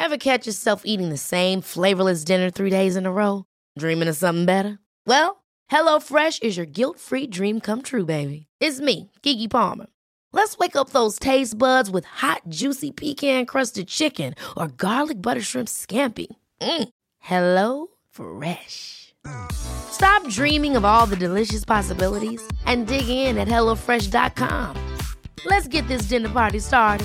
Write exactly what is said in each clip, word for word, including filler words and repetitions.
Ever catch yourself eating the same flavorless dinner three days in a row? Dreaming of something better? Well, HelloFresh is your guilt-free dream come true, baby. It's me, Keke Palmer. Let's wake up those taste buds with hot, juicy pecan-crusted chicken or garlic butter shrimp scampi. Mm. Hello Fresh. Stop dreaming of all the delicious possibilities and dig in at hello fresh dot com. Let's get this dinner party started.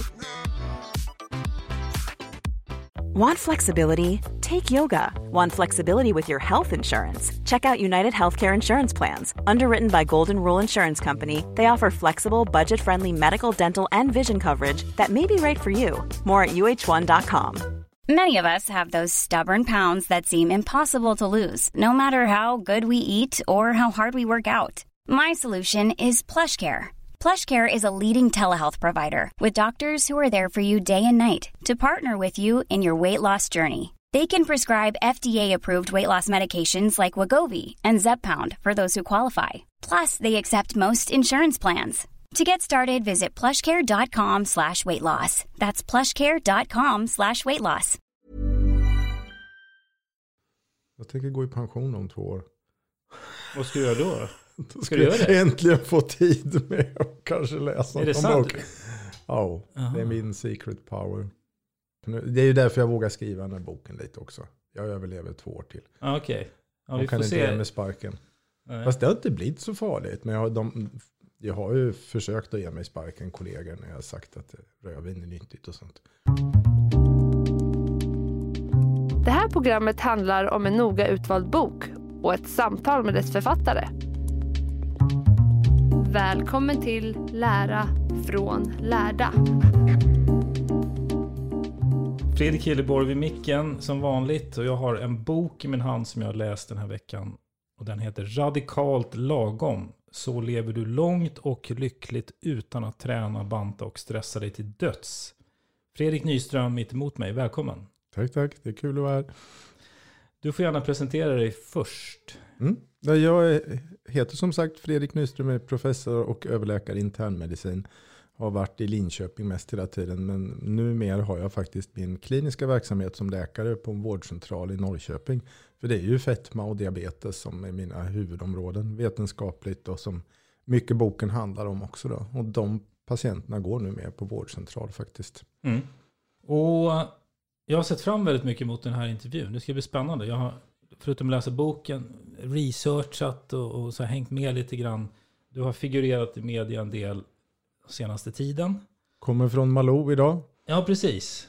Want flexibility? Take yoga. Want flexibility with your health insurance? Check out United Healthcare Insurance Plans. Underwritten by Golden Rule Insurance Company, they offer flexible, budget-friendly medical, dental, and vision coverage that may be right for you. More at U H one dot com. Many of us have those stubborn pounds that seem impossible to lose, no matter how good we eat or how hard we work out. My solution is PlushCare. PlushCare is a leading telehealth provider with doctors who are there for you day and night to partner with you in your weight loss journey. They can prescribe F D A-approved weight loss medications like Wegovy and Zepbound for those who qualify. Plus, they accept most insurance plans. To get started, visit plushcare.com slash weight loss. That's plushcare.com slash weight loss. Jag tänker gå i pension om två år. Vad ska du göra då? Då ska jag äntligen få tid med att kanske läsa en bok. Ja, det är min secret power. Det är ju därför jag vågar skriva den här boken lite också. Jag överlever två år till. Ah, okej. Okay. Ja, vi kan inte ge med sparken. Nej. Fast det har inte blivit så farligt. Men jag har, de, jag har ju försökt att ge mig sparken kollegor när jag har sagt att rödvin är nyttigt och sånt. Det här programmet handlar om en noga utvald bok och ett samtal med dess författare. Välkommen till Lära från lärda. Fredrik Hilleborg vid micken som vanligt, och jag har en bok i min hand som jag har läst den här veckan, och den heter Radikalt lagom. Så lever du långt och lyckligt utan att träna, banta och stressa dig till döds. Fredrik Nyström mitt emot mig, välkommen. Tack, tack. Det är kul att vara här. Du får gärna presentera dig först. Mm. Jag heter som sagt Fredrik Nyström, är professor och överläkare i internmedicin. Har varit i Linköping mest hela tiden, men numera har jag faktiskt min kliniska verksamhet som läkare på en vårdcentral i Norrköping. För det är ju fetma och diabetes som är mina huvudområden vetenskapligt och som mycket boken handlar om också då. Och de patienterna går nu med på vårdcentral faktiskt. Mm. Och jag har sett fram väldigt mycket mot den här intervjun. Det ska bli spännande. Jag har, förutom att läsa boken, researchat och, och så har hängt med lite grann. Du har figurerat i media en del senaste tiden. Kommer från Malou idag. Ja, precis.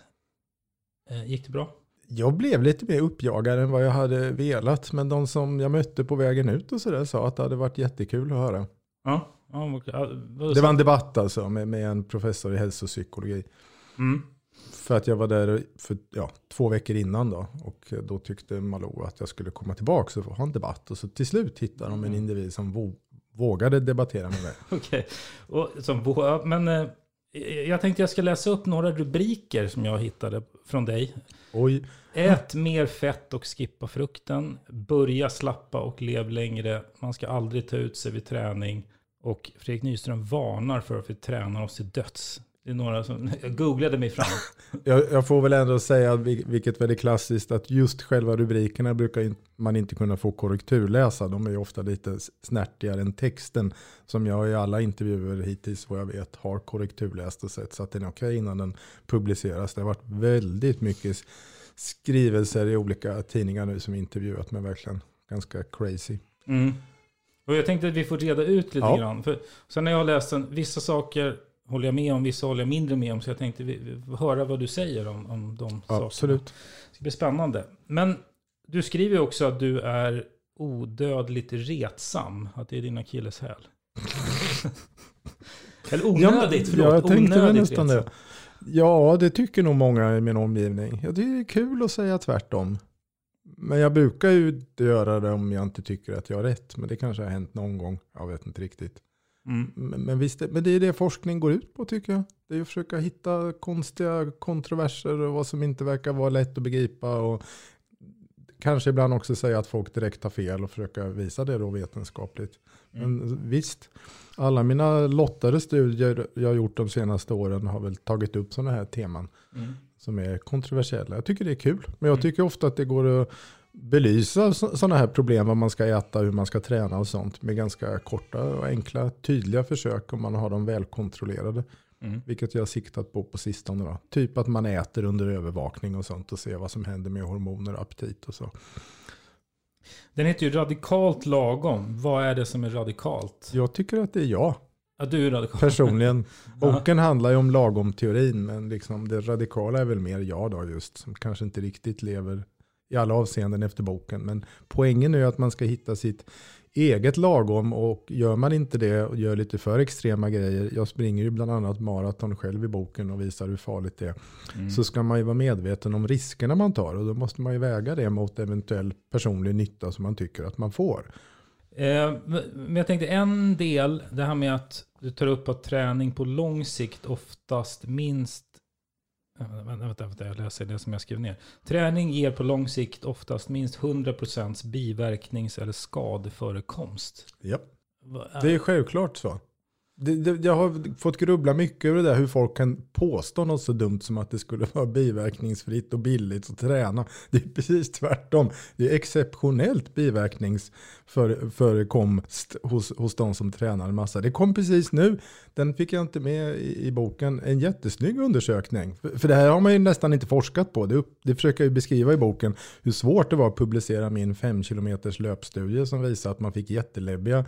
Eh, gick det bra? Jag blev lite mer uppjagad än vad jag hade velat. Men de som jag mötte på vägen ut och så där sa att det hade varit jättekul att höra. Ja. ja, ja det var en debatt alltså med, med en professor i hälsopsykologi. Mm. För att jag var där för ja, två veckor innan då. Och då tyckte Malou att jag skulle komma tillbaka och ha en debatt. Och så till slut hittade de en individ som våg, vågade debattera med mig. Okej. Okay. Men eh, jag tänkte jag ska läsa upp några rubriker som jag hittade från dig. Oj. Ät mer fett och skippa frukten. Börja slappa och lev längre. Man ska aldrig ta ut sig vid träning. Och Fredrik Nyström varnar för att vi tränar oss till döds. Det är några som jag googlade mig fram. jag, jag får väl ändå säga, vilket väldigt klassiskt, att just själva rubrikerna brukar man inte kunna få korrekturläsa. De är ju ofta lite snärtigare än texten, som jag i alla intervjuer hittills vad jag vet har korrekturläst och sett så att den är okej innan den publiceras. Det har varit väldigt mycket skrivelser i olika tidningar nu som intervjuat mig, verkligen ganska crazy. Mm. Och jag tänkte att vi får reda ut lite ja. grann. För sen när jag har läst en, vissa saker håller jag med om, vissa håller jag mindre med om. Så jag tänkte vi, vi höra vad du säger om, om de ja, sakerna. Absolut. Det blir spännande. Men du skriver också att du är odödligt retsam. Att det är din akilleshäl. Eller onödigt, förlåt. Ja, jag tänkte onödigt nästan det. Ja, det tycker nog många i min omgivning. Ja, det är kul att säga tvärtom. Men jag brukar ju inte göra det om jag inte tycker att jag har rätt. Men det kanske har hänt någon gång. Jag vet inte riktigt. Mm. Men, men, visst, men det är det forskning går ut på, tycker jag. Det är att försöka hitta konstiga kontroverser och vad som inte verkar vara lätt att begripa. Och kanske ibland också säga att folk direkt har fel och försöka visa det då vetenskapligt. Mm. Men visst, alla mina lottade studier jag har gjort de senaste åren har väl tagit upp sådana här teman. Mm. som är kontroversiella. Jag tycker det är kul. Men jag tycker ofta att det går att belysa sådana här problem, vad man ska äta, hur man ska träna och sånt med ganska korta och enkla, tydliga försök om man har dem välkontrollerade. Mm. Vilket jag har siktat på på sistone då. Typ att man äter under övervakning och sånt och ser vad som händer med hormoner och aptit och så. Den heter ju radikalt lagom. Vad är det som är radikalt? Jag tycker att det är jag. Ja, du är radikal. Personligen. Boken handlar ju om lagom-teorin, men liksom det radikala är väl mer jag då just, som kanske inte riktigt lever i alla avseenden efter boken. Men poängen är ju att man ska hitta sitt eget lagom, och gör man inte det och gör lite för extrema grejer, jag springer ju bland annat maraton själv i boken och visar hur farligt det är, mm. så ska man ju vara medveten om riskerna man tar, och då måste man ju väga det mot eventuell personlig nytta som man tycker att man får. Eh, men jag tänkte en del, det här med att du tar upp att träning på lång sikt oftast minst Vänta, vänta, vänta, jag läser det som jag skrev ner. Träning ger på lång sikt oftast minst hundra procent biverknings- eller skadeförekomst. Ja, det är självklart så. Det, det, jag har fått grubbla mycket över det där, hur folk kan påstå något så dumt som att det skulle vara biverkningsfritt och billigt att träna. Det är precis tvärtom. Det är exceptionellt biverkningsförekomst hos, hos de som tränar en massa. Det kom precis nu, den fick jag inte med i, i boken, en jättesnygg undersökning. För, för det här har man ju nästan inte forskat på. Det, det försöker jag beskriva i boken, hur svårt det var att publicera min fem kilometers löpstudie som visar att man fick jätteläbbiga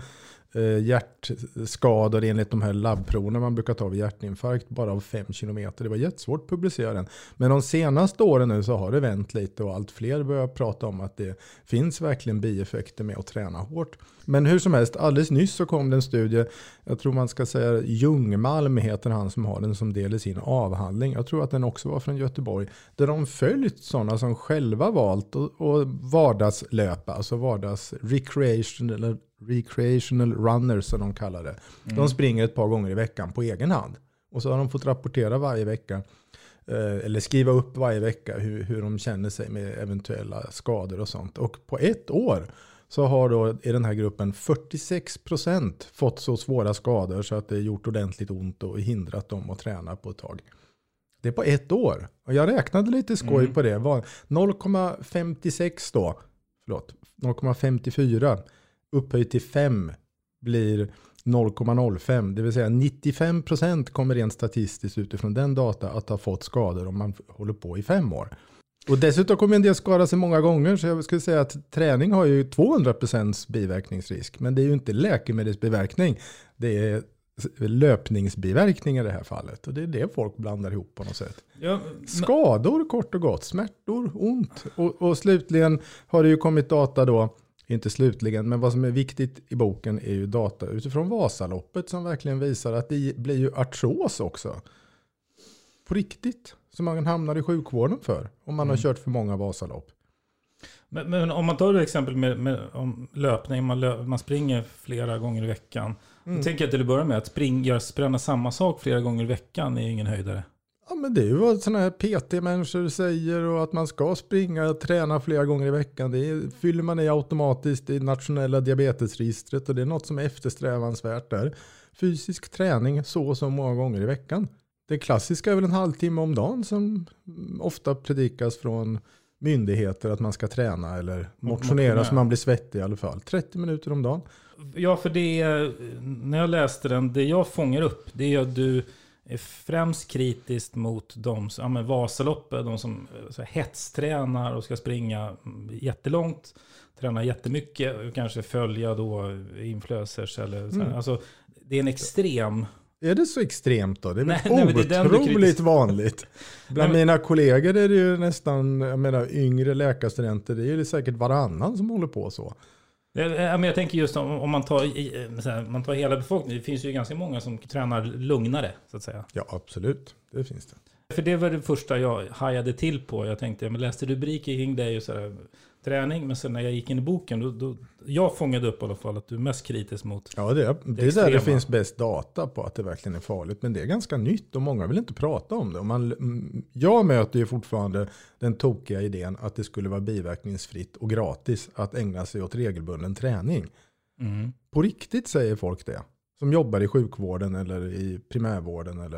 hjärtskador enligt de här labbproverna man brukar ta vid hjärtinfarkt bara av fem kilometer. Det var jättesvårt att publicera den. Men de senaste åren nu så har det vänt lite, och allt fler börjar prata om att det finns verkligen bieffekter med att träna hårt. Men hur som helst, alldeles nyss så kom det en studie, jag tror man ska säga Ljungmalm heter han som har den som del i sin avhandling. Jag tror att den också var från Göteborg, där de följt sådana som själva valt att vardagslöpa, alltså vardags recreation eller recreational runners som de kallar det. Mm. De springer ett par gånger i veckan på egen hand. Och så har de fått rapportera varje vecka, eh, eller skriva upp varje vecka hur, hur de känner sig med eventuella skador och sånt. Och på ett år så har då i den här gruppen fyrtiosex procent fått så svåra skador så att det gjort ordentligt ont och hindrat dem att träna på ett tag. Det är på ett år. Och jag räknade lite skoj mm. på det. Var noll komma femtiosex då, förlåt, noll komma femtiofyra upphöjt till fem blir noll komma noll fem. Det vill säga nittiofem procent kommer rent statistiskt utifrån den data att ha fått skador om man håller på i fem år. Och dessutom kommer en del skada sig många gånger, så jag skulle säga att träning har ju tvåhundra procent biverkningsrisk. Men det är ju inte läkemedelsbiverkning. Det är löpningsbiverkning i det här fallet. Och det är det folk blandar ihop på något sätt. Ja, men... Skador kort och gott, smärtor, ont. Och, och slutligen har det ju kommit data då, inte slutligen, men vad som är viktigt i boken är ju data utifrån Vasaloppet som verkligen visar att det blir ju artros också. På riktigt. Som man hamnar i sjukvården för om man mm. har kört för många Vasalopp. Men, men om man tar ett exempel med, med om löpning, man, lö, man springer flera gånger i veckan. Mm. Då tänker jag till att börja med att springa, springa samma sak flera gånger i veckan är ingen höjdare. Ja, men det är ju vad sådana här P T-människor säger, och att man ska springa och träna flera gånger i veckan. Det är, fyller man i automatiskt i nationella diabetesregistret, och det är något som är eftersträvansvärt där. Fysisk träning så och så många gånger i veckan. Det klassiska är väl en halvtimme om dagen som ofta predikas från myndigheter att man ska träna eller motionera så man blir svettig i alla fall. trettio minuter om dagen. Ja, för det när jag läste den, det jag fångar upp, det är att du är främst kritiskt mot de som, ja, men Vasaloppet, de som så här, hetstränar och ska springa jättelångt, träna jättemycket och kanske följa då influencers eller så här. Mm. Alltså, det är en extrem. Är det så extremt då? Det är nej, väl nej, otroligt vanligt. Bland nej, men... mina kollegor är det ju nästan, jag menar, yngre läkarstudenter, det är ju säkert varannan som håller på så. Ja, men jag tänker just om, om man, tar, så här, man tar hela befolkningen, det finns ju ganska många som tränar lugnare så att säga. Ja, absolut. Det finns det. För det var det första jag hajade till på. Jag tänkte, jag läste rubriker kring det och så här, träning, men sen när jag gick in i boken då, då, jag fångade upp i alla fall att du är mest kritisk mot. Ja, det är, det, det är där det finns bäst data på att det verkligen är farligt, men det är ganska nytt och många vill inte prata om det. Och man, jag möter ju fortfarande den tokiga idén att det skulle vara biverkningsfritt och gratis att ägna sig åt regelbunden träning. Mm. På riktigt säger folk det, som jobbar i sjukvården eller i primärvården eller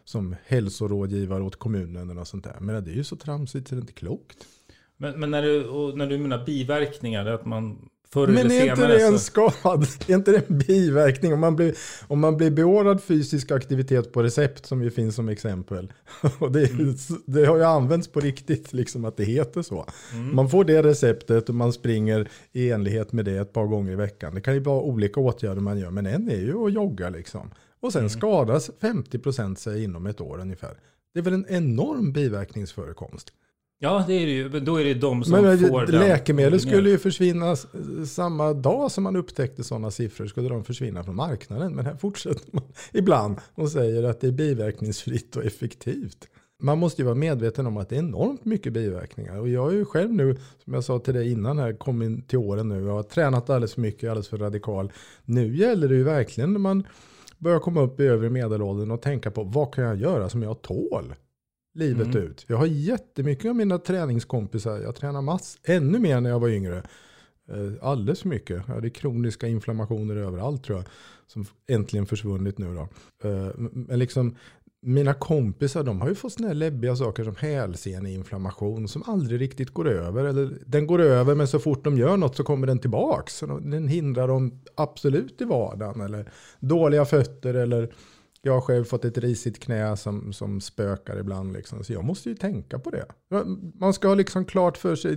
som hälsorådgivare åt kommunen eller något sånt där. Men det är ju så tramsigt så det är inte klokt. Men, men när, du, och när du menar biverkningar, att man förr eller Men är senare... inte det en så... skad? Är inte det en biverkning? Om man blir, om man blir beordrad fysisk aktivitet på recept, som ju finns som exempel. Och det, mm. det har ju använts på riktigt, liksom att det heter så. Mm. Man får det receptet och man springer i enlighet med det ett par gånger i veckan. Det kan ju vara olika åtgärder man gör, men en är ju att jogga liksom. Och sen mm. skadas femtio procent sig inom ett år ungefär. Det är väl en enorm biverkningsförekomst. Ja, det är det ju. Då är det de som men, får den. Läkemedel skulle ju försvinna samma dag som man upptäckte sådana siffror. Skulle de försvinna från marknaden. Men här fortsätter man ibland och säger att det är biverkningsfritt och effektivt. Man måste ju vara medveten om att det är enormt mycket biverkningar. Och jag är ju själv nu, som jag sa till dig innan här, kommit till åren nu. Jag har tränat alldeles för mycket, alldeles för radikal. Nu gäller det ju verkligen när man börjar komma upp i övre medelåldern och tänka på vad kan jag göra som jag tål livet mm. ut. Jag har jättemycket av mina träningskompisar. Jag tränar mass, ännu mer när jag var yngre. Alldeles för mycket. Jag hade kroniska inflammationer överallt tror jag. Som äntligen försvunnit nu då. Men liksom mina kompisar, de har ju fått såna här läbbiga saker som hälseneinflammation som aldrig riktigt går över. Eller den går över, men så fort de gör något så kommer den tillbaks. Så den hindrar dem absolut i vardagen. Eller dåliga fötter eller... Jag har själv fått ett risigt knä som, som spökar ibland. Liksom. Så jag måste ju tänka på det. Man ska ha liksom klart för sig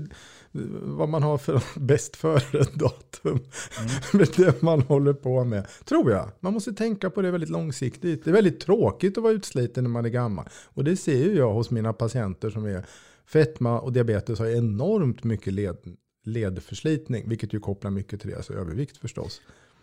vad man har för bäst före-datum. Mm. med det man håller på med. Tror jag. Man måste tänka på det väldigt långsiktigt. Det är väldigt tråkigt att vara utsliten när man är gammal. Och det ser ju jag hos mina patienter som är fetma och diabetes har enormt mycket led, ledförslitning. Vilket ju kopplar mycket till deras övervikt förstås.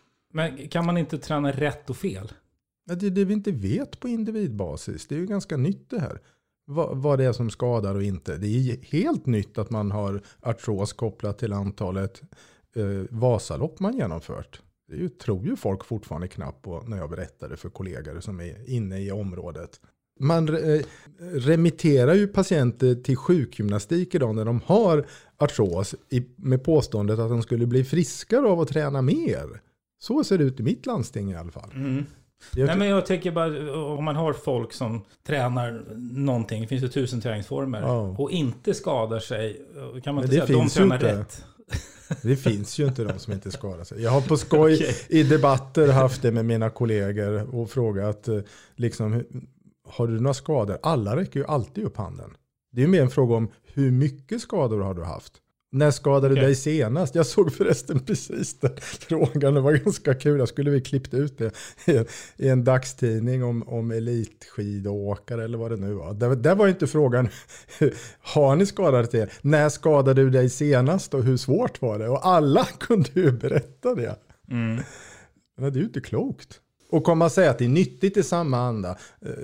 Men kan man inte träna rätt och fel? Det är det vi inte vet på individbasis. Det är ju ganska nytt det här. Vad, vad det är som skadar och inte. Det är helt nytt att man har artros kopplat till antalet eh, Vasalopp man genomfört. Det är ju, tror ju folk fortfarande knappt på när jag berättar det för kollegor som är inne i området. Man eh, remitterar ju patienter till sjukgymnastik idag när de har artros i, med påståendet att de skulle bli friskare av att träna mer. Så ser det ut i mitt landsting i alla fall. Mm. Nej, men jag tänker bara, om man har folk som tränar någonting, det finns ju tusen träningsformer, oh. och inte skadar sig, kan man inte säga att de tränar inte. Rätt? Det finns ju inte de som inte skadar sig. Jag har på skoj okay. i debatter haft det med mina kollegor och frågat, liksom, har du några skador? Alla räcker ju alltid upp handen. Det är ju mer en fråga om hur mycket skador har du haft? När skadade okay. du dig senast? Jag såg förresten precis den frågan. Det var ganska kul. Jag skulle vi klippt ut det i en dagstidning om, om elitskidåkare eller vad det nu var. Där, där var inte frågan, har ni skadat er? När skadade du dig senast och hur svårt var det? Och alla kunde ju berätta det. Mm. Men det är ju inte klokt. Och komma och säga att det är nyttigt i samma anda,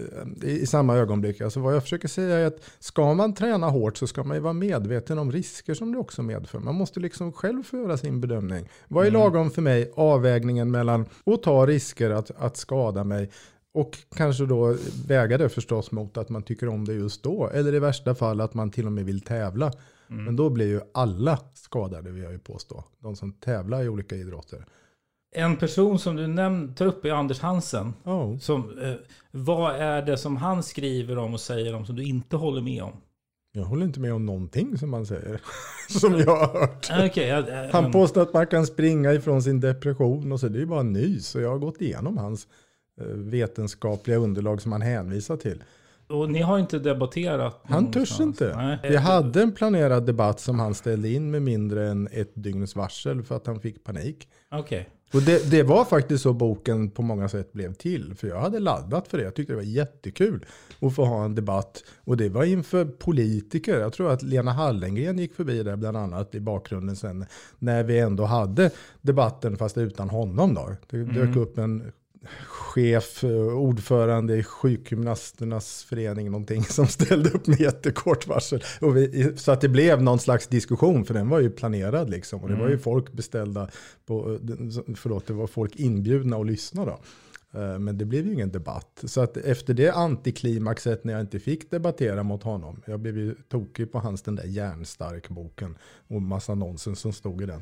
i samma ögonblick. Alltså vad jag försöker säga är att ska man träna hårt så ska man ju vara medveten om risker som det också medför. Man måste liksom själv föra sin bedömning. Vad är lagom för mig? Avvägningen mellan att ta risker att, att skada mig och kanske då väga det förstås mot att man tycker om det just då. Eller i värsta fall att man till och med vill tävla. Mm. Men då blir ju alla skadade, vill jag ju påstå. De som tävlar i olika idrotter. En person som du nämnde, tar upp är Anders Hansen. Oh. Som, eh, vad är det som han skriver om och säger om som du inte håller med om? Jag håller inte med om någonting som man säger. som jag har hört. Okay, ja, äh, han påstår att man kan springa ifrån sin depression och så det är ju bara nys. Och jag har gått igenom hans eh, vetenskapliga underlag som han hänvisar till. Och ni har inte debatterat? Han törs inte. Nej. Jag hade en planerad debatt som han ställde in med mindre än ett dygns varsel för att han fick panik. Okej. Okay. Och det, det var faktiskt så boken på många sätt blev till. För jag hade laddat för det. Jag tyckte det var jättekul att få ha en debatt. Och det var inför politiker. Jag tror att Lena Hallengren gick förbi där bland annat i bakgrunden sen. När vi ändå hade debatten fast utan honom då. Det mm. dök upp en chef, ordförande i sjukgymnasternas förening någonting som ställde upp med jättekort varsel. Och vi, så att det blev någon slags diskussion för den var ju planerad liksom. Och det mm. var ju folk beställda på, förlåt, det var folk inbjudna att lyssna då. Men det blev ju ingen debatt. Så att efter det antiklimaxet när jag inte fick debattera mot honom. Jag blev ju tokig på hans den där järnstark boken. Och massa nonsens som stod i den.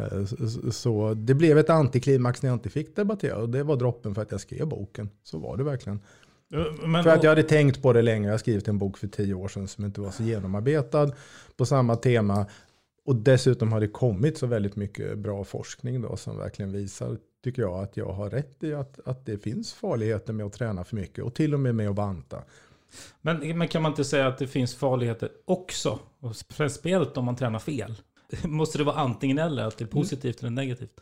Så det blev ett antiklimax när jag inte fick debattera. Och det var droppen för att jag skrev boken. Så var det verkligen. Men, för att jag hade tänkt på det länge. Jag har skrivit en bok för tio år sedan som inte var så genomarbetad på samma tema. Och dessutom har det kommit så väldigt mycket bra forskning då, som verkligen visar, tycker jag, att jag har rätt i att, att det finns farligheter med att träna för mycket. Och till och med med att banta. Men, men kan man inte säga att det finns farligheter också? Och speciellt om man tränar fel. Måste det vara antingen eller, att det är positivt mm. eller negativt?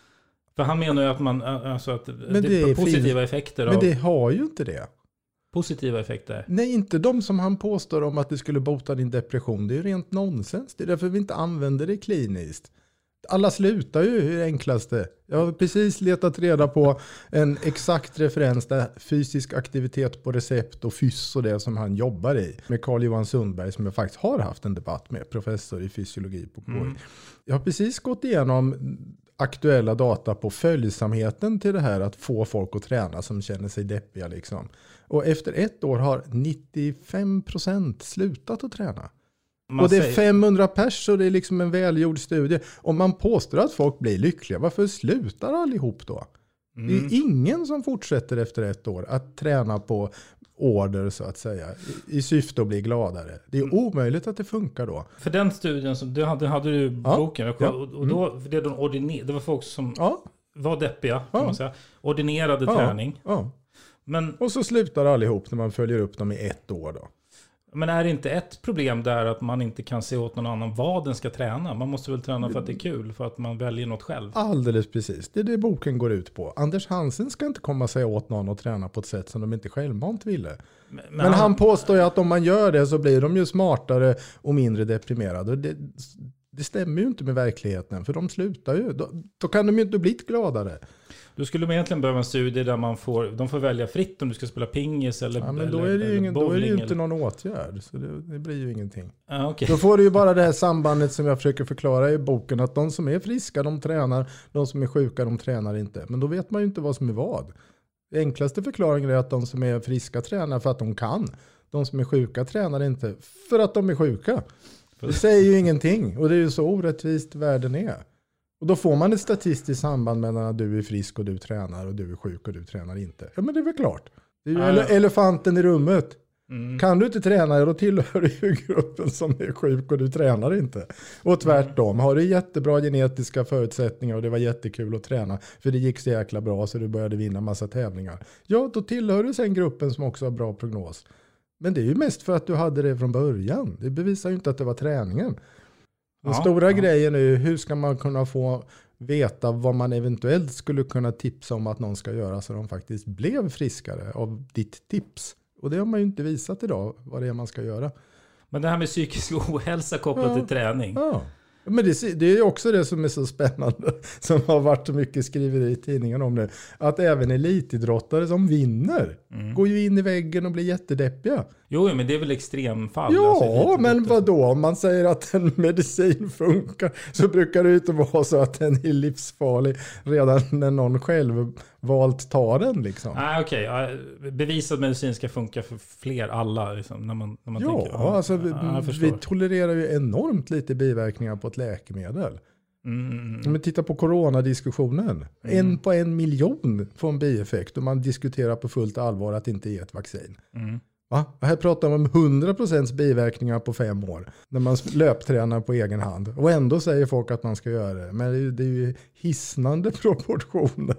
För han menar ju att man, alltså att men det, det är positiva fin... effekter Men av... det har ju inte det. Positiva effekter? Nej, inte de som han påstår om att det skulle bota din depression. Det är ju rent nonsens. Det är därför vi inte använder det kliniskt. Alla slutar ju i det enklaste. Jag har precis letat reda på en exakt referens där fysisk aktivitet på recept och fys och det som han jobbar i. Med Carl Johan Sundberg som jag faktiskt har haft en debatt med, professor i fysiologi på K I. Mm. Jag har precis gått igenom aktuella data på följsamheten till det här att få folk att träna som känner sig deppiga liksom. Och efter ett år har nittiofem procent slutat att träna. Man och det är säger... femhundra pers och det är liksom en välgjord studie. Om man påstår att folk blir lyckliga, varför slutar allihop då? Mm. Det är ingen som fortsätter efter ett år att träna på order så att säga. I, i syfte att bli gladare. Det är mm. omöjligt att det funkar då. För den studien, som du hade, hade du ja. boken. Ja. Och då, det, de ordiner, det var folk som ja. var deppiga kan ja. man säga. Ordinerade ja. träning. Ja. Men, och så slutar allihop när man följer upp dem i ett år då. Men är det inte ett problem där att man inte kan se åt någon annan vad den ska träna? Man måste väl träna för att det är kul, för att man väljer något själv. Alldeles precis. Det är det boken går ut på. Anders Hansen ska inte komma sig åt någon och träna på ett sätt som de inte självmant ville. Men, men han, han påstår ju att om man gör det så blir de ju smartare och mindre deprimerade. Det, det stämmer ju inte med verkligheten, för de slutar ju. Då, då kan de ju inte bli gladare. Du skulle egentligen behöva en studie där man får, de får välja fritt om du ska spela pingis eller ja, men då eller, är det ju, ingen, då är det ju inte eller... någon åtgärd. Så det, det blir ju ingenting. Ah, okay. Då får du ju bara det här sambandet som jag försöker förklara i boken. Att de som är friska, de tränar. De som är sjuka, de tränar inte. Men då vet man ju inte vad som är vad. Den enklaste förklaringen är att de som är friska tränar för att de kan. De som är sjuka tränar inte för att de är sjuka. Det säger ju ingenting. Och det är ju så orättvist världen är. Och då får man ett statistiskt samband mellan att du är frisk och du tränar och du är sjuk och du tränar inte. Ja, men det är väl klart. Det är ju ele- elefanten i rummet. Mm. Kan du inte träna, då tillhör du ju gruppen som är sjuk och du tränar inte. Och tvärtom, har du jättebra genetiska förutsättningar och det var jättekul att träna för det gick så jäkla bra så du började vinna massa tävlingar. Ja, då tillhör du sen gruppen som också har bra prognos. Men det är ju mest för att du hade det från början. Det bevisar ju inte att det var träningen. Den ja, stora ja. grejen är ju hur ska man kunna få veta vad man eventuellt skulle kunna tipsa om att någon ska göra så de faktiskt blev friskare av ditt tips. Och det har man ju inte visat idag vad det är man ska göra. Men det här med psykisk ohälsa kopplat ja. till träning. Ja. Men det, det är också det som är så spännande som har varit så mycket skriveri i tidningen om det. Att även elitidrottare som vinner mm. går ju in i väggen och blir jättedeppiga. Jo, men det är väl extremfall. Ja, alltså, men vadå? Om man säger att en medicin funkar så brukar det inte vara så att den är livsfarlig redan när någon själv valt ta den. Liksom. Ah, okej. Okay. Bevisat medicin ska funka för fler, alla. Liksom, när man, när man ja, tänker, ja, alltså vi, vi tolererar ju enormt lite biverkningar på ett läkemedel. Mm. Om vi tittar på coronadiskussionen. Mm. En på en miljon får en bieffekt och man diskuterar på fullt allvar att det inte är ett vaccin. Mm. Va? Här pratar man om hundra procent biverkningar på fem år. När man löptränar på egen hand. Och ändå säger folk att man ska göra det. Men det är ju, det är ju hisnande proportioner.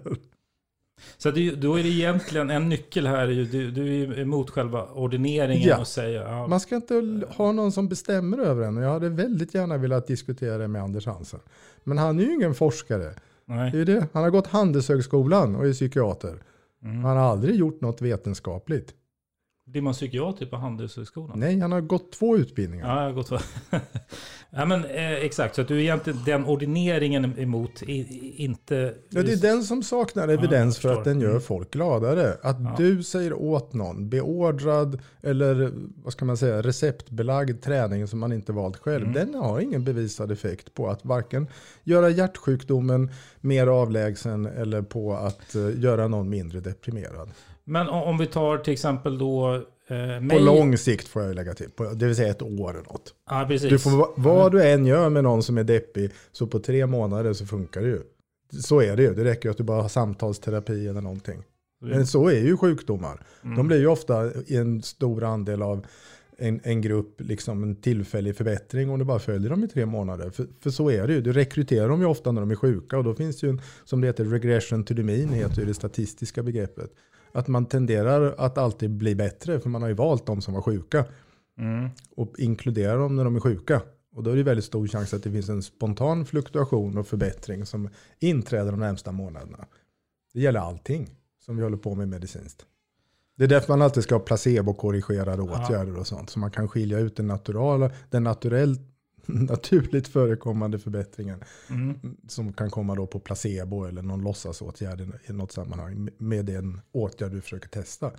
Så det, då är det egentligen en nyckel här. Du, du är emot själva ordineringen ja. och säger... Ja. Man ska inte ha någon som bestämmer över en. Och jag hade väldigt gärna velat diskutera det med Anders Hansen. Men han är ju ingen forskare. Nej. Det är det. Han har gått Handelshögskolan och är psykiater. Mm. Han har aldrig gjort något vetenskapligt. Blir man psykiater på Handelshögskolan? Nej, han har gått två utbildningar. Ja, jag har gått två. Ja, men eh, exakt. Så att du är egentligen den ordineringen emot i, inte... Ja, det är den som saknar evidens ja, för att den gör folk gladare. Att ja. du säger åt någon beordrad eller vad ska man säga receptbelagd träning som man inte valt själv. Mm. Den har ingen bevisad effekt på att varken göra hjärtsjukdomen mer avlägsen eller på att uh, göra någon mindre deprimerad. Men om vi tar till exempel då... Eh, mig... På lång sikt får jag lägga till. På, det vill säga ett år eller något. Ja, precis. Du får, vad du än gör med någon som är deppig så på tre månader så funkar det ju. Så är det ju. Det räcker ju att du bara har samtalsterapi eller någonting. Men så är ju sjukdomar. Mm. De blir ju ofta i en stor andel av en, en grupp, liksom en tillfällig förbättring, och det bara följer dem i tre månader. För, för så är det ju. Du rekryterar dem ju ofta när de är sjuka, och då finns det ju en, som det heter, regression to the mean, heter ju det statistiska begreppet. Att man tenderar att alltid bli bättre, för man har ju valt de som var sjuka. Mm. Och inkluderar dem när de är sjuka. Och då är det väldigt stor chans att det finns en spontan fluktuation och förbättring som inträder de närmsta månaderna. Det gäller allting som vi håller på med medicinskt. Det är därför man alltid ska ha placebo-korrigerade åtgärder och sånt. Så man kan skilja ut den naturala, den naturellt, naturligt förekommande förbättringen. Mm. Som kan komma då på placebo eller någon låtsasåtgärd i något sammanhang med den åtgärd du försöker testa.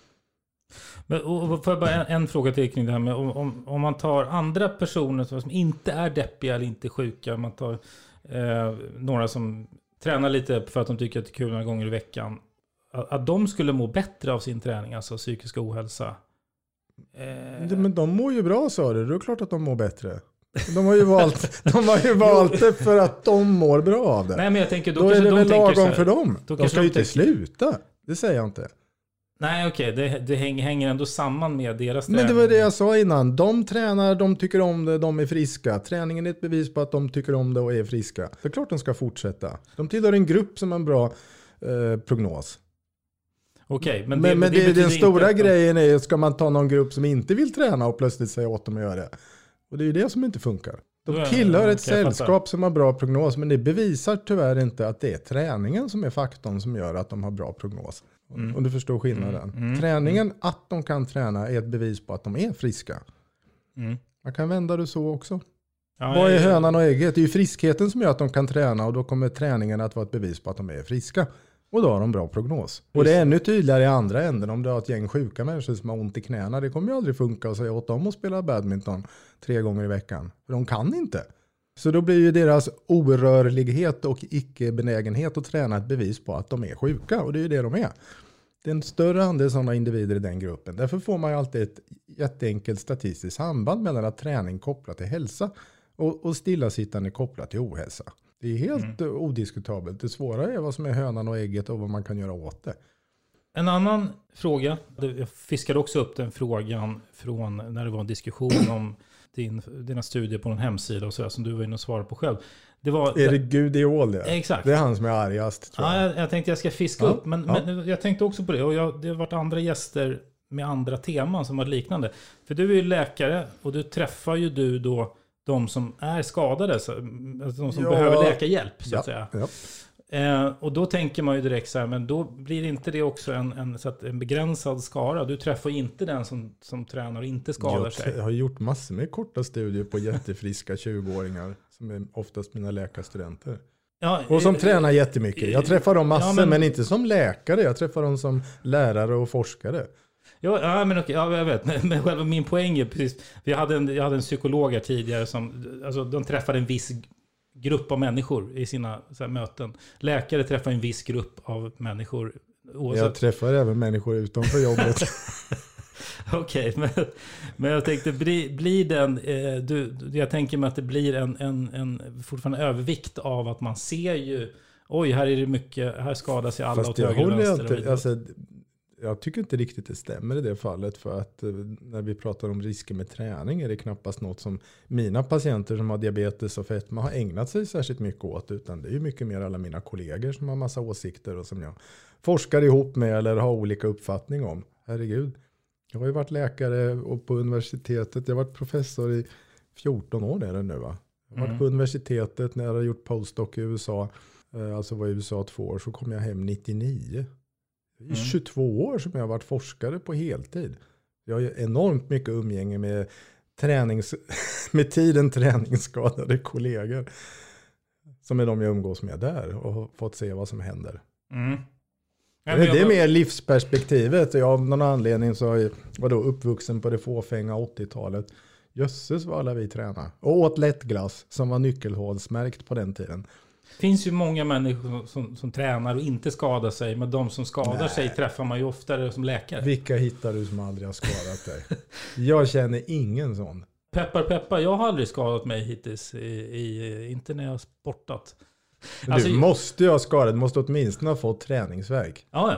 Men, och får jag bara en, en fråga till kring det här med om, om, om man tar andra personer som inte är deppiga eller inte sjuka, man tar eh, några som tränar lite för att de tycker att det är kul några gånger i veckan, att, att de skulle må bättre av sin träning, alltså psykisk ohälsa. Eh... Det, men de mår ju bra, sa du. Det är klart att de mår bättre. De har ju valt, de har ju valt det för att de mår bra av det. Nej, men jag tänker, då, då är det de väl lagom här, för dem. De ska ju inte tänker... sluta. Det säger jag inte. Nej, okej. Okay. Det, det hänger ändå samman med deras träning. Men det var det jag sa innan. De tränar, de tycker om det, de är friska. Träningen är ett bevis på att de tycker om det och är friska. Det är klart de ska fortsätta. De tillhör en grupp som har en bra eh, prognos. Okej, okay, men, men, det, men det det, den stora de... grejen är, ska man ta någon grupp som inte vill träna och plötsligt säga åt dem att göra det. Och det är ju det som inte funkar. De tillhör ett okay, sällskap som har bra prognos, men det bevisar tyvärr inte att det är träningen som är faktorn som gör att de har bra prognos. Mm. Om du förstår skillnaden. Mm. Mm. Träningen, att de kan träna, är ett bevis på att de är friska. Mm. Man kan vända det så också. Ja, Vad är hönan och ägget? Det är ju friskheten som gör att de kan träna, och då kommer träningen att vara ett bevis på att de är friska. Och då har de bra prognos. Och det är ännu tydligare i andra änden. Om du har ett gäng sjuka människor som har ont i knäna, det kommer ju aldrig funka att säga åt dem att spela badminton tre gånger i veckan. För de kan inte. Så då blir ju deras orörlighet och icke-benägenhet att träna ett bevis på att de är sjuka. Och det är ju det de är. Det är en större andel sådana individer i den gruppen. Därför får man ju alltid ett jätteenkelt statistiskt samband mellan att träning kopplat till hälsa och, och stillasittande kopplat till ohälsa. Det är helt mm. odiskutabelt. Det svåra är vad som är hönan och ägget och vad man kan göra åt det. En annan fråga, jag fiskade också upp den frågan från när det var en diskussion om din, dina studier på någon hemsida och sådär som du var inne och svarade på själv. Det var, är det Gud i ål det? Exakt. Det är han som är argast, tror jag. Ja, jag, jag tänkte jag ska fiska ja, upp, men, ja. men jag tänkte också på det. Och jag, det har varit andra gäster med andra teman som var liknande. För du är ju läkare och du träffar ju du då de som är skadade, alltså de som ja. behöver läkarhjälp så att ja. säga. Ja. Eh, och då tänker man ju direkt så här, men då blir inte det också en, en, så att en begränsad skara. Du träffar inte den som, som tränar och inte skadar jag sig. Jag har gjort massor med korta studier på jättefriska tjugoåringar som är oftast mina läkarstudenter. Ja, och som äh, tränar jättemycket. Jag träffar dem massor, ja, men, men inte som läkare. Jag träffar dem som lärare och forskare. Ja, ja, men okej, ja, jag vet. Men, men själva min poäng är precis. Vi hade en, jag hade en psykolog här tidigare som, alltså, de träffade en viss grupp av människor i sina så här, möten. Läkare träffar en viss grupp av människor. Oavsett. Jag träffar även människor utanför jobbet. Okej, okay, men, men jag tänkte, blir bli den, eh, du, jag tänker mig att det blir en, en, en fortfarande övervikt av att man ser ju, oj, här är det mycket, här skadas ju alla. Fast åt höger och vänster. Inte, alltså, jag tycker inte riktigt det stämmer i det fallet, för att eh, när vi pratar om risker med träning är det knappast något som mina patienter som har diabetes och fetma har ägnat sig särskilt mycket åt, utan det är ju mycket mer alla mina kollegor som har massa åsikter och som jag forskar ihop med eller har olika uppfattning om. Herregud. Jag har ju varit läkare och på universitetet. Jag har varit professor i fjorton år där nu, va? Jag har varit mm. på universitetet när jag har gjort postdoc i U S A. Alltså var i U S A två år, så kom jag hem nittionio. Det är mm. tjugotvå år som jag har varit forskare på heltid. Jag har ju enormt mycket umgänge med tränings, med tiden träningsskadade kollegor. Som är de jag umgås med där och har fått se vad som händer. Mm. Ja, det, det är mer livsperspektivet. Jag av någon anledning så var då uppvuxen på det fåfänga åttiotalet. Jösses vad alla vi tränar. Och åt lättglass som var nyckelhålsmärkt på den tiden. Det finns ju många människor som, som tränar och inte skadar sig. Men de som skadar Nej. sig träffar man ju oftare som läkare. Vilka hittar du som aldrig har skadat dig? Jag känner ingen sån. Peppar, peppar. Jag har aldrig skadat mig hittills. I, i, inte när jag har sportat. Du alltså, måste ju ha skadat. Du måste åtminstone ha fått träningsverk. Ja, ja.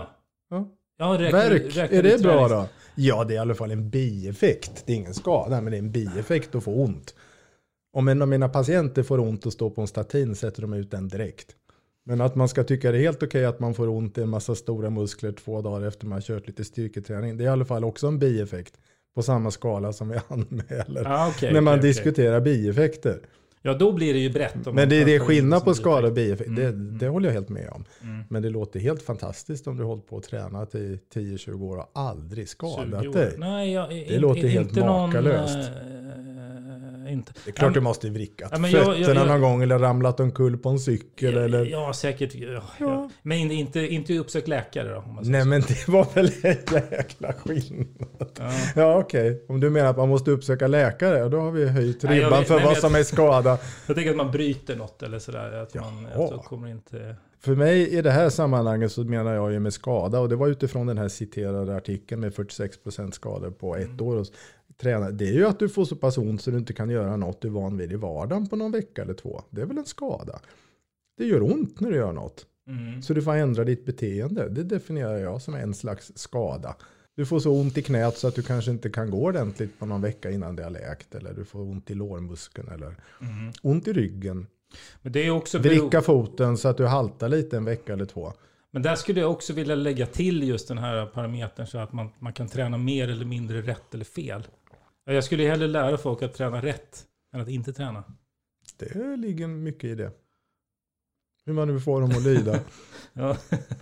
Ja. Ja, räknar, Värk, räknar är det bra tränings... då? Ja, det är i alla fall en bieffekt. Det är ingen skada, men det är en bieffekt att få ont. Om en av mina patienter får ont och står på en statin sätter de ut den direkt. Men att man ska tycka det är helt okej att man får ont i en massa stora muskler två dagar efter man har kört lite styrketräning. Det är i alla fall också en bieffekt på samma skala som vi anmäler Ah, okay, när man okay, diskuterar okay. bieffekter. Ja, då blir det ju brett. Men det, det är skillnad på skada och bieffekt. Mm, det, mm. det håller jag helt med om. Mm. Men det låter helt fantastiskt om du har hållit på att träna i tio tjugo år och aldrig skadat dig. Nej, jag, det in, låter in, helt inte makalöst. Någon, äh, inte. Det är klart ja, du måste vrickat ja, fötterna jag, jag, jag, någon gång eller ramlat omkull på en cykel. Ja, eller... ja säkert. Ja, ja. Ja. Men inte, inte uppsökt läkare då? Om man Nej, så. men det var väl en jäkla skillnad. Ja, ja okej. Okay. Om du menar att man måste uppsöka läkare, då har vi höjt ribban nej, vet, för nej, vad som är skada. Jag tänker att man bryter något eller sådär. Att ja. man att det kommer inte... För mig i det här sammanhanget så menar jag ju med skada. Och det var utifrån den här citerade artikeln med fyrtiosex procent skador på ett mm. år. Och träna. Det är ju att du får så pass ont så du inte kan göra något du är van vid i vardagen på någon vecka eller två. Det är väl en skada. Det gör ont när du gör något. Mm. Så du får ändra ditt beteende. Det definierar jag som en slags skada. Du får så ont i knät så att du kanske inte kan gå ordentligt på någon vecka innan det har läkt. Eller du får ont i lårmuskeln eller mm. ont i ryggen. Men det är också vricka foten så att du haltar lite en vecka eller två. Men där skulle jag också vilja lägga till just den här parametern så att man, man kan träna mer eller mindre rätt eller fel. Jag skulle hellre lära folk att träna rätt än att inte träna. Det ligger mycket i det. Hur man nu får dem att lyda. ja.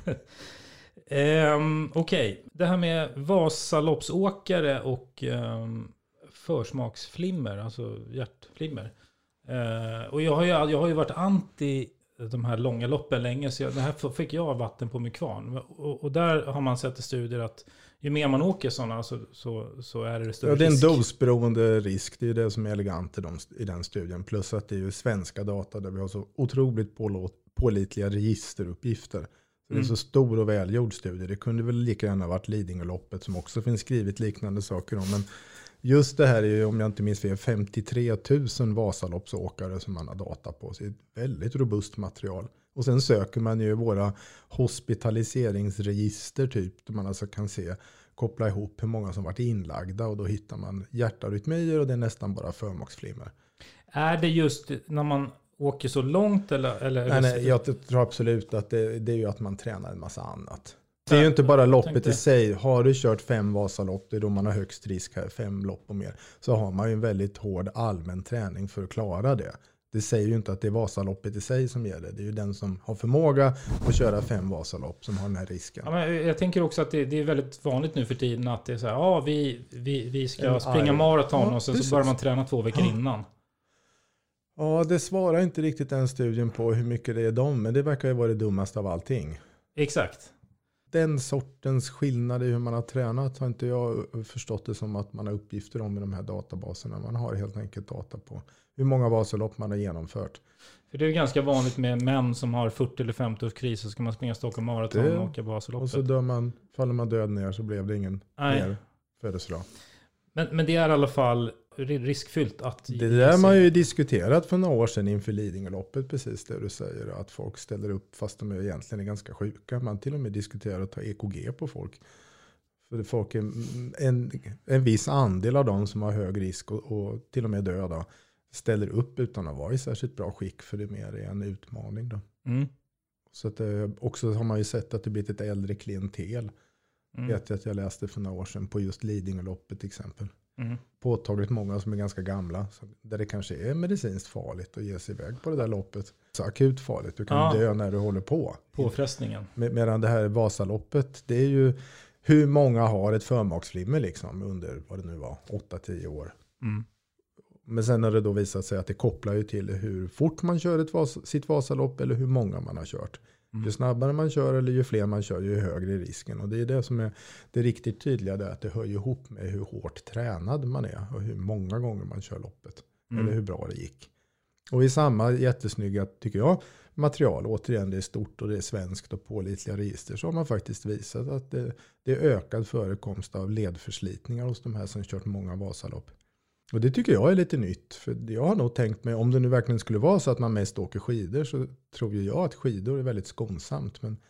um, Okej, okay. Det här med Vasaloppsåkare och um, försmaksflimmer, alltså hjärtflimmer. Uh, och jag har, ju, jag har ju varit anti de här långa loppen länge, så jag, det här fick jag vatten på min kvarn. Och, och där har man sett i studier att ju mer man åker sådana så, så, så är det större risk. Ja, det är en dosberoende risk. Det är det som är elegant i, de, i den studien. Plus att det är ju svenska data där vi har så otroligt på, pålitliga registeruppgifter. Så mm. Det är så stor och välgjord studie. Det kunde väl lika gärna varit Lidingöloppet som också finns skrivit liknande saker om. Men just det här är ju, om jag inte minns fel, femtiotre tusen Vasaloppsåkare som man har data på. Så det är ett väldigt robust material. Och sen söker man ju våra hospitaliseringsregister typ. Där man alltså kan se, koppla ihop hur många som varit inlagda. Och då hittar man hjärtarytmier och det är nästan bara förmaksflimmer. Är det just när man åker så långt? Eller, eller nej, nej, jag tror absolut att det, det är ju att man tränar en massa annat. Det är ju inte bara loppet i sig. Har du kört fem Vasalopp, det är då man har högst risk här, fem lopp och mer. Så har man ju en väldigt hård allmän träning för att klara det. Det säger ju inte att det är Vasaloppet i sig som ger det. Det är ju den som har förmåga att köra fem Vasalopp som har den här risken. Ja, men jag tänker också att det, det är väldigt vanligt nu för tiden att det är så här, ja vi, vi, vi ska en springa aj. maraton ja, och sen så börjar man träna två veckor ja. innan. Ja, det svarar inte riktigt den studien på hur mycket det är de, men det verkar ju vara det dummaste av allting. Exakt. Den sortens skillnad i hur man har tränat har inte jag förstått det som att man har uppgifter om i de här databaserna. Man har helt enkelt data på hur många Vasalopp man har genomfört. För det är ganska vanligt med män som har fyrtio eller femtio års kris, så ska man springa Stockholm maraton det, och åka Vasaloppet. Och så dör man, faller man död ner så blev det ingen Nej. mer födelsedag. Men, men det är i alla fall riskfyllt att... Det där har man ju diskuterat för några år sedan inför Lidingöloppet, precis det du säger. Att folk ställer upp fast de egentligen är ganska sjuka. Man till och med diskuterar att ta E K G på folk. För det folk är en, en viss andel av dem som har hög risk och, och till och med döda ställer upp utan att vara i särskilt bra skick, för det är mer en utmaning då. Mm. Så att det, också har man ju sett att det blivit ett äldre klientel. Mm. Vet jag att jag läste för några år sedan på just Lidingöloppet till exempel. Mm. Påtagligt många som är ganska gamla, så där det kanske är medicinskt farligt att ge sig iväg på det där loppet. Så akut farligt, du kan ja. dö när du håller på. Påfrestningen. Med, medan det här Vasaloppet, det är ju hur många har ett förmaksflimmer liksom under vad det nu var, åtta till tio år. Mm. Men sen har det då visat sig att det kopplar ju till hur fort man kör ett vas- sitt Vasalopp eller hur många man har kört. Mm. Ju snabbare man kör eller ju fler man kör, ju högre risken. Och det är det som är det riktigt tydliga, det att det hör ihop med hur hårt tränad man är och hur många gånger man kör loppet. Mm. Eller hur bra det gick. Och i samma jättesnygga, tycker jag, material, återigen det är stort och det är svenskt och pålitliga register, så har man faktiskt visat att det, det är ökad förekomst av ledförslitningar hos de här som kört många Vasalopp. Och det tycker jag är lite nytt, för jag har nog tänkt mig, om det nu verkligen skulle vara så att man mest åker skidor, så tror ju jag att skidor är väldigt skonsamt. Men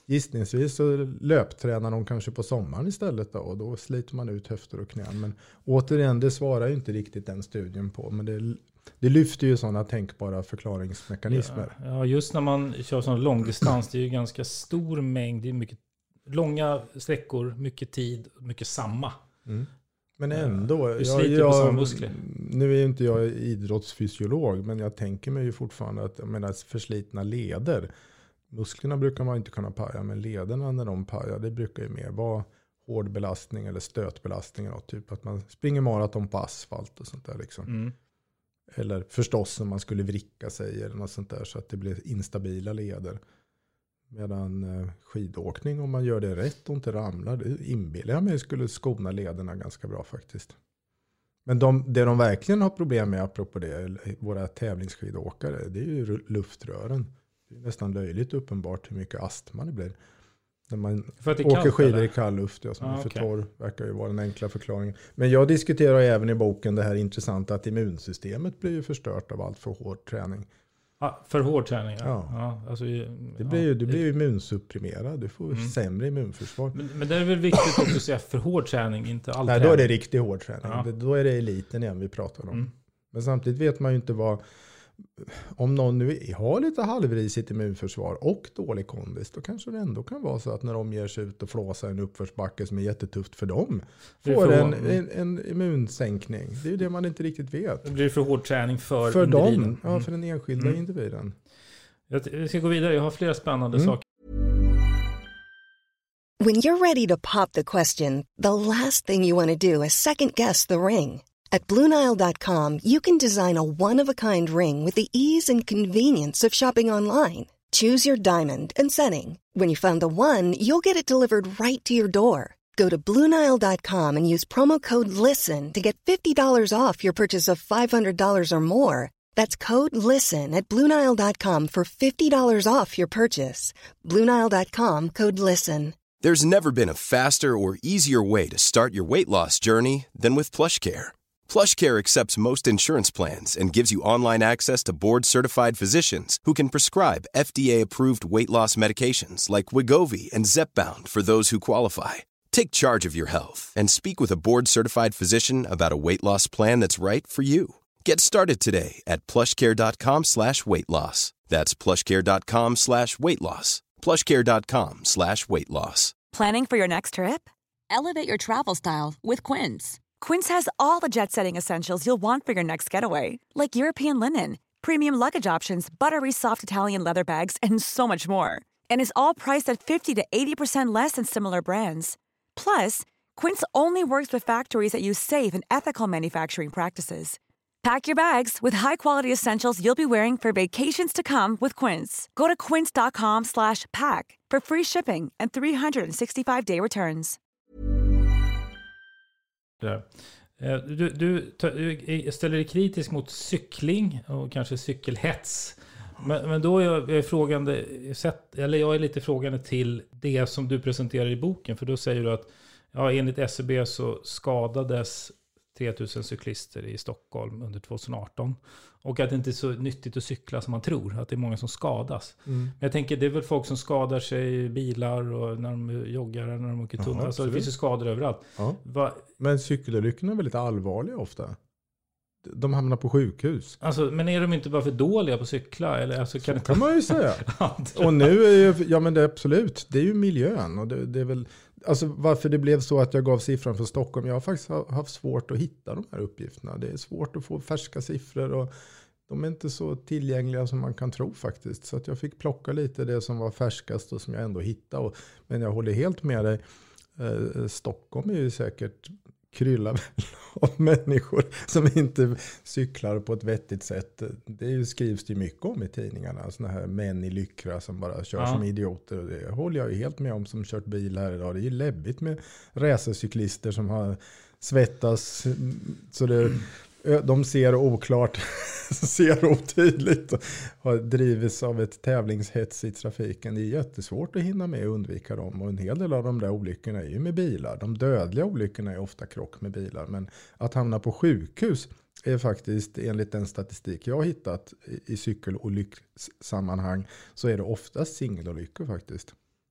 gissningsvis så löptränar de kanske på sommaren istället då, och då sliter man ut höfter och knän. Men återigen, det svarar ju inte riktigt den studien på, men det, det lyfter ju sådana tänkbara förklaringsmekanismer. Ja, ja, just när man kör sån långdistans, det är ju ganska stor mängd, det är mycket långa sträckor, mycket tid, mycket samma. Mm. Men ändå, du jag, sliter jag, på samma muskler. Nu är ju inte jag idrottsfysiolog, men jag tänker mig ju fortfarande att jag menar, förslitna leder, musklerna brukar man inte kunna paja, men lederna när de pajar, det brukar ju mer vara hård belastning eller stötbelastning, och typ att man springer maraton på asfalt och sånt där liksom. Mm. Eller förstås om man skulle vricka sig eller något sånt där så att det blir instabila leder. Medan eh, skidåkning, om man gör det rätt och inte ramlar, det inbillar jag mig skulle skona lederna ganska bra faktiskt. Men de, det de verkligen har problem med, apropå det, våra tävlingsskidåkare, det är ju luftrören. Det är nästan löjligt uppenbart hur mycket astma det blir. När man åker kallt, skidor eller? I kall luft, ja, som ah, är för okay. torr, verkar ju vara den enkla förklaringen. Men jag diskuterar även i boken det här intressanta att immunsystemet blir ju förstört av allt för hård träning. Ja, för hård träning, ja. ja. ja alltså, det blir ju, du blir ju immunsupprimerad, du får mm. sämre immunförsvar. Men, men det är väl viktigt också att säga för hård träning, inte all Nej, träning. då är det riktigt hård träning. Ja. Det, då är det eliten igen vi pratar om. Mm. Men samtidigt vet man ju inte vad, om någon nu har lite halvrisigt immunförsvar och dålig kondis, då kanske det ändå kan vara så att när de ger sig ut och flåsar en uppförsbacke som är jättetufft för dem, får en, en, en immunsänkning. Det är ju det man inte riktigt vet. Det blir för hård träning för, för individen. Dem, ja, för den enskilda mm. individen. Jag ska gå vidare, jag har flera spännande mm. saker. When you're ready to pop the question, the last thing you want to do is second guess the ring. At Blue Nile dot com, you can design a one-of-a-kind ring with the ease and convenience of shopping online. Choose your diamond and setting. When you find the one, you'll get it delivered right to your door. Go to Blue Nile dot com and use promo code LISTEN to get fifty dollars off your purchase of five hundred dollars or more. That's code LISTEN at Blue Nile dot com for fifty dollars off your purchase. Blue Nile dot com, code LISTEN. There's never been a faster or easier way to start your weight loss journey than with PlushCare. PlushCare accepts most insurance plans and gives you online access to board-certified physicians who can prescribe F D A-approved weight loss medications like Wegovy and Zepbound for those who qualify. Take charge of your health and speak with a board-certified physician about a weight loss plan that's right for you. Get started today at plushcare.com slash weight loss. That's plushcare.com slash weight loss. plushcare.com slash weight loss. Planning for your next trip? Elevate your travel style with Quince. Quince has all the jet-setting essentials you'll want for your next getaway, like European linen, premium luggage options, buttery soft Italian leather bags, and so much more. And is all priced at fifty to eighty percent less than similar brands. Plus, Quince only works with factories that use safe and ethical manufacturing practices. Pack your bags with high-quality essentials you'll be wearing for vacations to come with Quince. Go to quince.com slash pack for free shipping and three sixty-five day returns. Du, du, du ställer dig kritisk mot cykling och kanske cykelhets. Men, men då är jag, jag är frågande, eller jag är lite frågande till det som du presenterar i boken. För då säger du att ja, enligt S C B så skadades tre tusen cyklister i Stockholm under tjugoarton. Och att det inte är så nyttigt att cykla som man tror. Att det är många som skadas. Mm. Men jag tänker det är väl folk som skadar sig i bilar och när de joggar, när de åker tunnel. Alltså det finns ju skador överallt. Ja. Va? Men cykelolyckorna är väldigt allvarliga ofta. De hamnar på sjukhus. Alltså, men är de inte bara för dåliga på att cykla? Eller, alltså, kan, det kan man ju säga. Och nu är ju, ja men det är absolut, det är ju miljön. Och det, det är väl, alltså varför det blev så att jag gav siffran för Stockholm. Jag har faktiskt haft svårt att hitta de här uppgifterna. Det är svårt att få färska siffror och de är inte så tillgängliga som man kan tro faktiskt. Så att jag fick plocka lite det som var färskast och som jag ändå hittade. Och, men jag håller helt med dig. Eh, Stockholm är ju säkert kryllar av människor som inte cyklar på ett vettigt sätt. Det skrivs det mycket om i tidningarna. Såna här män i lyckra som bara kör ja. som idioter. Och det håller jag ju helt med om som kört bil här idag. Det är ju läbbigt med racercyklister som har svettas så det, de ser oklart, ser otydligt och har drivits av ett tävlingshets i trafiken. Det är jättesvårt att hinna med och undvika dem. Och en hel del av de där olyckorna är ju med bilar. De dödliga olyckorna är ofta krock med bilar. Men att hamna på sjukhus är faktiskt enligt den statistik jag har hittat i cykelolyckssammanhang så är det oftast singelolyckor faktiskt.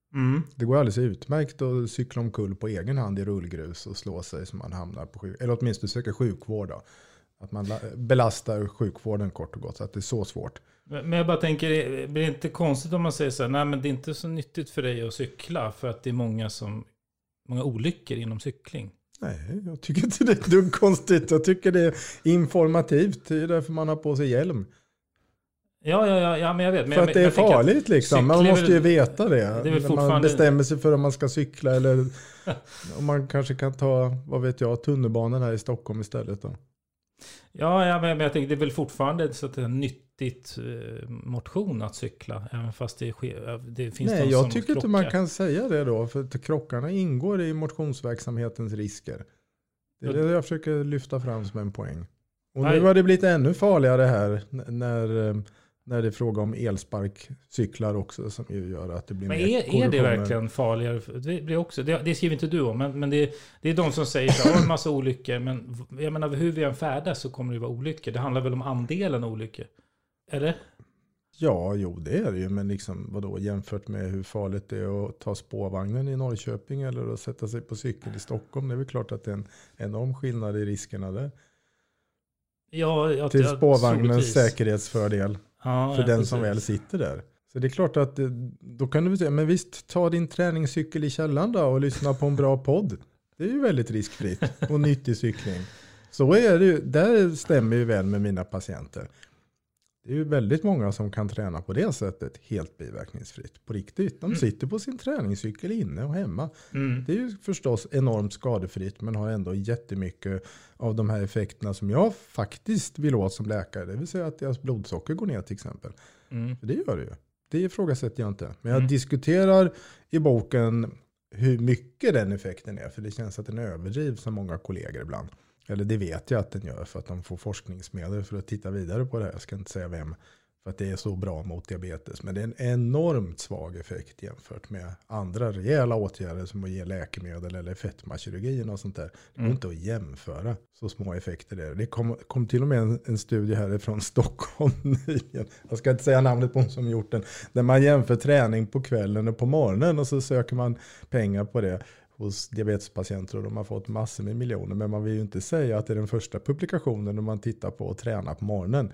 Mm. Det går alldeles utmärkt att cykla omkull på egen hand i rullgrus och slå sig så man hamnar på sjuk... Eller åtminstone söka sjukvård då. Att man belastar sjukvården kort och gott så att det är så svårt. Men jag bara tänker, det blir inte konstigt om man säger så här, nej men det är inte så nyttigt för dig att cykla för att det är många som många olyckor inom cykling. Nej, jag tycker inte det är dumt konstigt. Jag tycker det är informativt. Det är därför man har på sig hjälm. Ja, ja, ja, ja men jag vet. Men för att jag, det är jag farligt liksom. Man måste ju veta det. det är väl när fortfarande... man bestämmer sig för om man ska cykla eller om man kanske kan ta, vad vet jag, tunnelbanan här i Stockholm istället då. Ja, ja men jag tänker det är väl fortfarande så att det är nyttigt eh, motion att cykla. Även fast det, sker, det finns Nej, de jag som tycker krockar. inte man kan säga det då. För att krockarna ingår i motionsverksamhetens risker. Det är det jag försöker lyfta fram som en poäng. Och Nej. nu har det blivit ännu farligare här när, när det är fråga om elsparkcyklar också som ju gör att det blir men mer är, är det korruptioner. verkligen farligare? Det, blir också, det, det skriver inte du om, men, men det, det är de som säger att det har en massa olyckor. Men jag menar, hur vi än färdas så kommer det vara olyckor. Det handlar väl om andelen olyckor? Eller? Ja, jo det är det ju. Men liksom, vadå, jämfört med hur farligt det är att ta spårvagnen i Norrköping eller att sätta sig på cykel i Stockholm. Det är väl klart att det är en enorm skillnad i riskerna där. Ja, jag, till jag, spårvagnens troligtvis. säkerhetsfördel ja, för ja, den precis. som väl sitter där. Så det är klart att då kan du väl säga, men visst, ta din träningscykel i källaren då och lyssna på en bra podd. Det är ju väldigt riskfritt och nyttig cykling. Så är det ju, där stämmer ju väl med mina patienter. Det är ju väldigt många som kan träna på det sättet helt biverkningsfritt. På riktigt. De Mm. sitter på sin träningscykel inne och hemma. Mm. Det är ju förstås enormt skadefritt men har ändå jättemycket av de här effekterna som jag faktiskt vill åt som läkare. Det vill säga att deras blodsocker går ner till exempel. Mm. För det gör det ju. Det ifrågasätter jag inte. Men jag Mm. diskuterar i boken hur mycket den effekten är. För det känns att den överdrivs som många kollegor ibland. Eller det vet jag att den gör för att de får forskningsmedel för att titta vidare på det här. Jag ska inte säga vem. För att det är så bra mot diabetes. Men det är en enormt svag effekt jämfört med andra rejäla åtgärder som att ge läkemedel eller fetmakirurgin och sånt där. Det går Mm. inte att jämföra så små effekter där. Det kom, kom till och med en, en studie härifrån Stockholm nyligen. Jag ska inte säga namnet på hon som gjort den. Där man jämför träning på kvällen och på morgonen och så söker man pengar på det hos diabetespatienter och de har fått massor med miljoner. Men man vill ju inte säga att det är den första publikationen när man tittar på att träna på morgonen.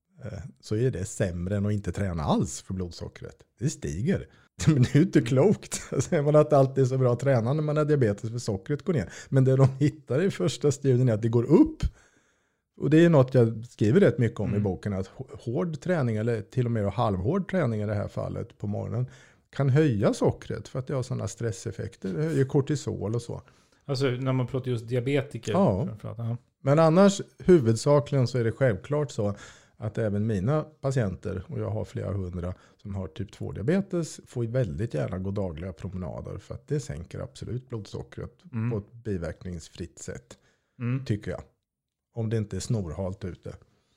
Så är det sämre än att inte träna alls för blodsockret. Det stiger. Men det är ju inte klokt. Säger man att allt är så bra att träna när man har diabetes för sockret går ner. Men det de hittar i första studien är att det går upp. Och det är något jag skriver rätt mycket om mm. i boken. Att hård träning eller till och med halvhård träning i det här fallet på morgonen kan höja sockret för att det har sådana stresseffekter. Det höjer kortisol och så. Alltså när man pratar just diabetiker. Ja. Ja. Men annars huvudsakligen så är det självklart så att även mina patienter, och jag har flera hundra som har typ två diabetes, får väldigt gärna gå dagliga promenader för att det sänker absolut blodsockret Mm. på ett biverkningsfritt sätt, Mm. tycker jag. Om det inte är snorhalt ute.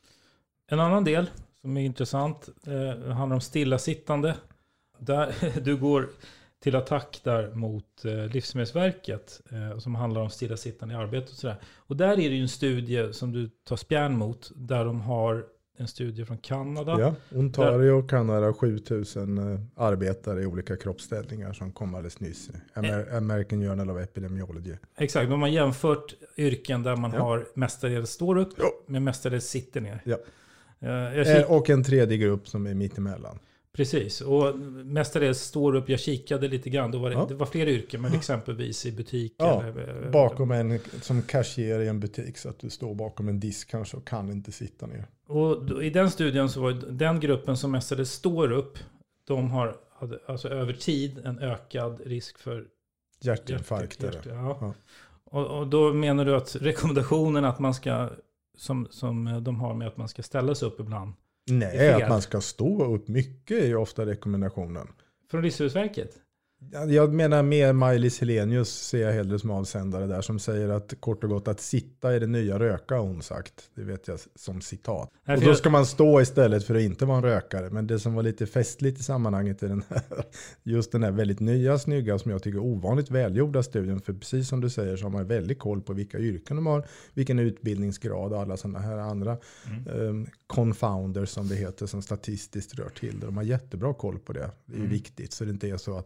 En annan del som är intressant eh, handlar om stillasittande. Där du går till attack där mot eh, Livsmedelsverket eh, som handlar om stillasittande i arbete och sådär. Och där är det ju en studie som du tar spjärn mot där de har en studie från Kanada. Ja, Ontario och Kanada, sjutusen eh, arbetare i olika kroppsställningar som kom alldeles nyss. Amer- American Journal of Epidemiology. Exakt, de har jämfört yrken där man Ja. har mestadels står upp Ja. men mestadels sitter ner. Ja. Eh, jag kik- Eh, och en tredje grupp som är mittemellan. Precis, och mestadels står upp, jag kikade lite grann, då var det, Ja. det var flera yrken, men exempelvis i butik. Ja, eller, bakom en som cashier i en butik så att du står bakom en disk kanske och kan inte sitta ner. Och då, i den studien så var den gruppen som mestadels står upp, de har hade, alltså över tid en ökad risk för Hjärtinfarkt. hjärt- hjärt- ja. Ja. Och, och då menar du att rekommendationen att man ska, som, som de har med att man ska ställa sig upp ibland. Det Nej, är fel. att man ska stå upp mycket är ju ofta rekommendationen. Från Livsmedelsverket? Jag menar mer Maj-Lis Helenius ser jag hellre som avsändare där som säger att kort och gott att sitta är det nya röka har hon sagt. Det vet jag som citat. Nej, Och för då jag- ska man stå istället för att inte vara en rökare. Men det som var lite festligt i sammanhanget är den här, just den här väldigt nya, snygga, som jag tycker ovanligt välgjorda studien. För precis som du säger så har man väldigt koll på vilka yrken de har, vilken utbildningsgrad och alla sådana här andra Mm. um, confounders som det heter som statistiskt rör till det. De har jättebra koll på det. Det är ju Mm. viktigt så det inte är så att de som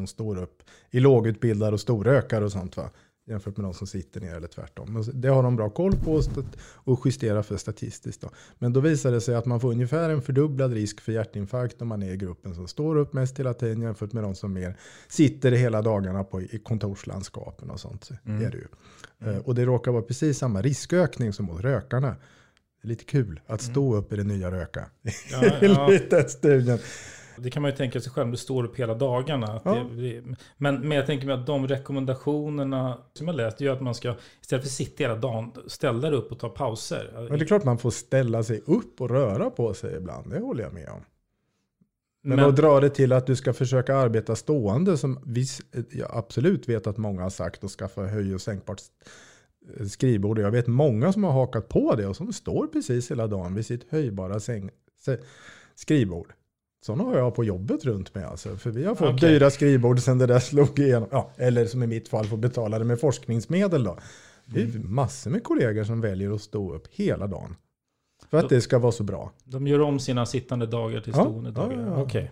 som står upp i lågutbildade och storrökare och sånt va. Jämfört med de som sitter ner eller tvärtom. Det har de bra koll på och justerar för statistiskt. Då. Men då visar det sig att man får ungefär en fördubblad risk för hjärtinfarkt om man är i gruppen som står upp mest hela tiden jämfört med de som mer sitter hela dagarna på, i kontorslandskapen och sånt. Mm. Är det ju. Mm. Och det råkar vara precis samma riskökning som mot rökarna. Det är lite kul att stå mm. upp i det nya röka. Ja, ja. Lite studien. Det kan man ju tänka sig själv, du står upp hela dagarna. Att Ja. det, men, men jag tänker mig att de rekommendationerna som jag läst gör att man ska, istället för att sitta hela dagen, ställa dig upp och ta pauser. Men det är klart man får ställa sig upp och röra på sig ibland. Det håller jag med om. Men, Men- att dra det till att du ska försöka arbeta stående som vi, jag absolut vet att många har sagt och skaffa höj- och sänkbart skrivbord. Jag vet många som har hakat på det och som står precis hela dagen vid sitt höjbara säng, skrivbord. Sådana har jag på jobbet runt med. Alltså, för vi har fått Okej. dyra skrivbord sedan det där slog igenom. Ja, eller som i mitt fall får betala det med forskningsmedel. Då. Det är massor med kollegor som väljer att stå upp hela dagen. För att det ska vara så bra. De gör om sina sittande dagar till Ja, stående ja, dagar. ja, ja. Okej.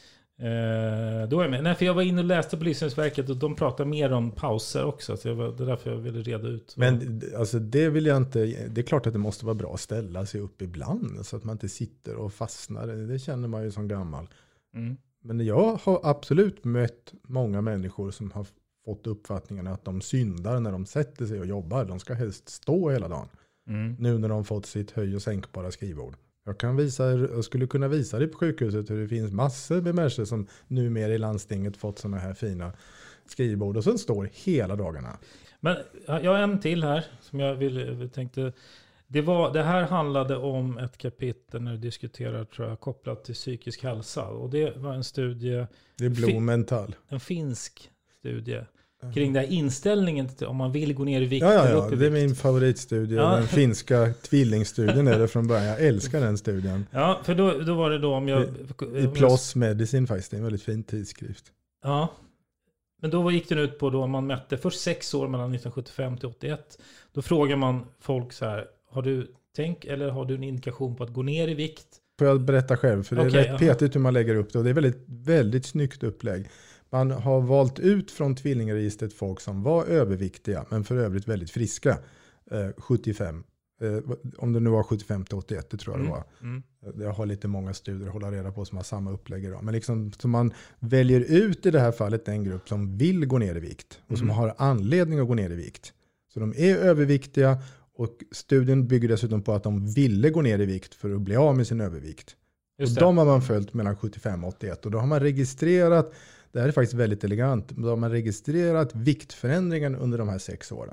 Eh, då är jag med. Nej, för jag var inne och läste på Livsmedelsverket och de pratar mer om pauser också. Så jag var, det är därför jag ville reda ut. vad- Men alltså, det vill jag inte. Det är klart att det måste vara bra att ställa sig upp ibland. Så att man inte sitter och fastnar. Det känner man ju som gammal. Mm. Men jag har absolut mött många människor som har fått uppfattningen att de syndar när de sätter sig och jobbar. De ska helst stå hela dagen. Mm. Nu när de fått sitt höj- och sänkbara skrivbord. Jag, kan visa, jag skulle kunna visa det på sjukhuset hur det finns massor med människor som numera i landstinget fått sådana här fina skrivbord och sen står hela dagarna. Men jag har en till här som jag vill, tänkte. Det, var, det här handlade om ett kapitel när du diskuterar, tror jag, kopplat till psykisk hälsa. Och det var en studie, Det är blod mental. en finsk studie kring den här inställningen till om man vill gå ner i vikt Ja, ja, eller ja. upp i Det är vikt. min favoritstudie. Ja. Den finska tvillingstudien är det från början. Jag älskar den studien. Ja, för då, då var det då om jag... I PLOS Medicine faktiskt. Det är en väldigt fin tidskrift. Ja, men då gick den ut på då man mätte först sex år mellan nittonhundrasjuttiofem till åttioett. Då frågar man folk så här, har du tänk eller har du en indikation på att gå ner i vikt? Får jag berätta själv? För det är Okej, rätt ja. petigt hur man lägger upp det. Och det är väldigt, väldigt snyggt upplägg. Man har valt ut från tvillingregistret folk som var överviktiga. Men för övrigt väldigt friska. Eh, sjuttiofem. Eh, om det nu var sjuttiofem till åttioett, det tror jag Mm. det var. Mm. Jag har lite många studier att hålla reda på som har samma upplägg idag. Men liksom, så man väljer ut i det här fallet den grupp som vill gå ner i vikt. Och som Mm. har anledning att gå ner i vikt. Så de är överviktiga. Och studien bygger dessutom på att de ville gå ner i vikt för att bli av med sin övervikt. Och Just det. de har man följt mellan sjuttiofem och åttioett. Och då har man registrerat, det här är faktiskt väldigt elegant, då har man registrerat viktförändringen under de här sex åren.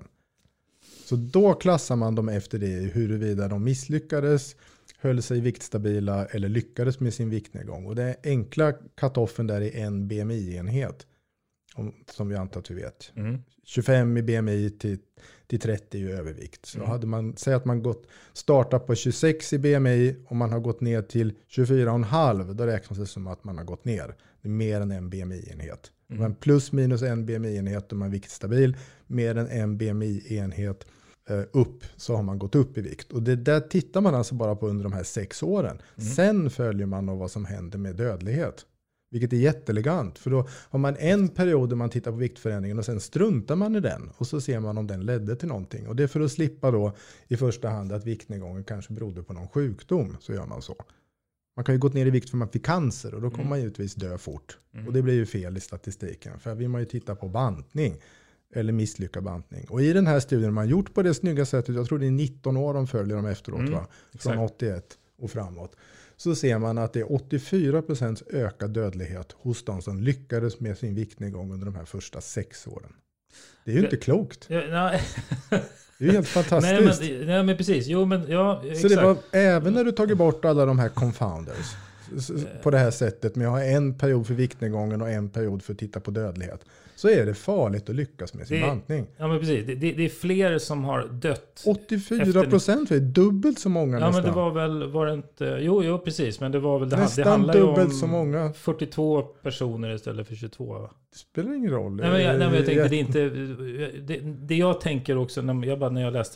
Så då klassar man dem efter det huruvida de misslyckades, höll sig viktstabila eller lyckades med sin viktnedgång. Och det enkla cut-offen där är en B M I-enhet. om- Som vi antar att vi vet. Mm. tjugofem i B M I till, till trettio i övervikt. Så Mm. hade man, säg att man gått, startat på tjugosex i B M I och man har gått ner till tjugofyra komma fem, då räknas det som att man har gått ner. Det är mer än en B M I-enhet. Mm. Men plus minus en B M I-enhet om man är viktstabil, mer än en B M I-enhet eh, upp så har man gått upp i vikt. Och det där tittar man alltså bara på under de här sex åren. Mm. Sen följer man av vad som händer med dödlighet. Vilket är jätteelegant. För då har man en period där man tittar på viktförändringen och sen struntar man i den. Och så ser man om den ledde till någonting. Och det är för att slippa då i första hand att viktnedgången kanske berodde på någon sjukdom. Så gör man så. Man kan ju gått ner i vikt för man fick cancer och då kommer Mm. man givetvis dö fort. Mm. Och det blir ju fel i statistiken. För här vill man ju titta på bantning. Eller misslyckad bantning. Och i den här studien man gjort på det snygga sättet. Jag tror det är nitton år de följer dem efteråt Mm, va? Från exakt. åttioett och framåt. Så ser man att det är åttiofyra procent ökad dödlighet hos de som lyckades med sin viktnedgång under de här första sex åren. Det är ju inte klokt. Ja, nej. Det är ju helt fantastiskt. nej, men, nej men precis. Jo men ja, Så exakt. det var, även när du tagit bort alla de här confounders s- s- på det här sättet med att ha en period för viktnedgången och en period för att titta på dödlighet, så är det farligt att lyckas med sin Det- bantning. Ja men precis. Det, det, det är fler som har dött. åttiofyra procent, det är dubbelt så många Ja nästan. men det var väl, var det inte, jo jo precis, men det var väl, det, Nästan det handlar ju dubbelt om så många. fyrtiotvå personer istället för tjugotvå va? Det spelar ingen roll. Nej men jag, nej, men jag tänkte Jag- det är inte, det, det jag tänker också när jag, bara, när jag läste den,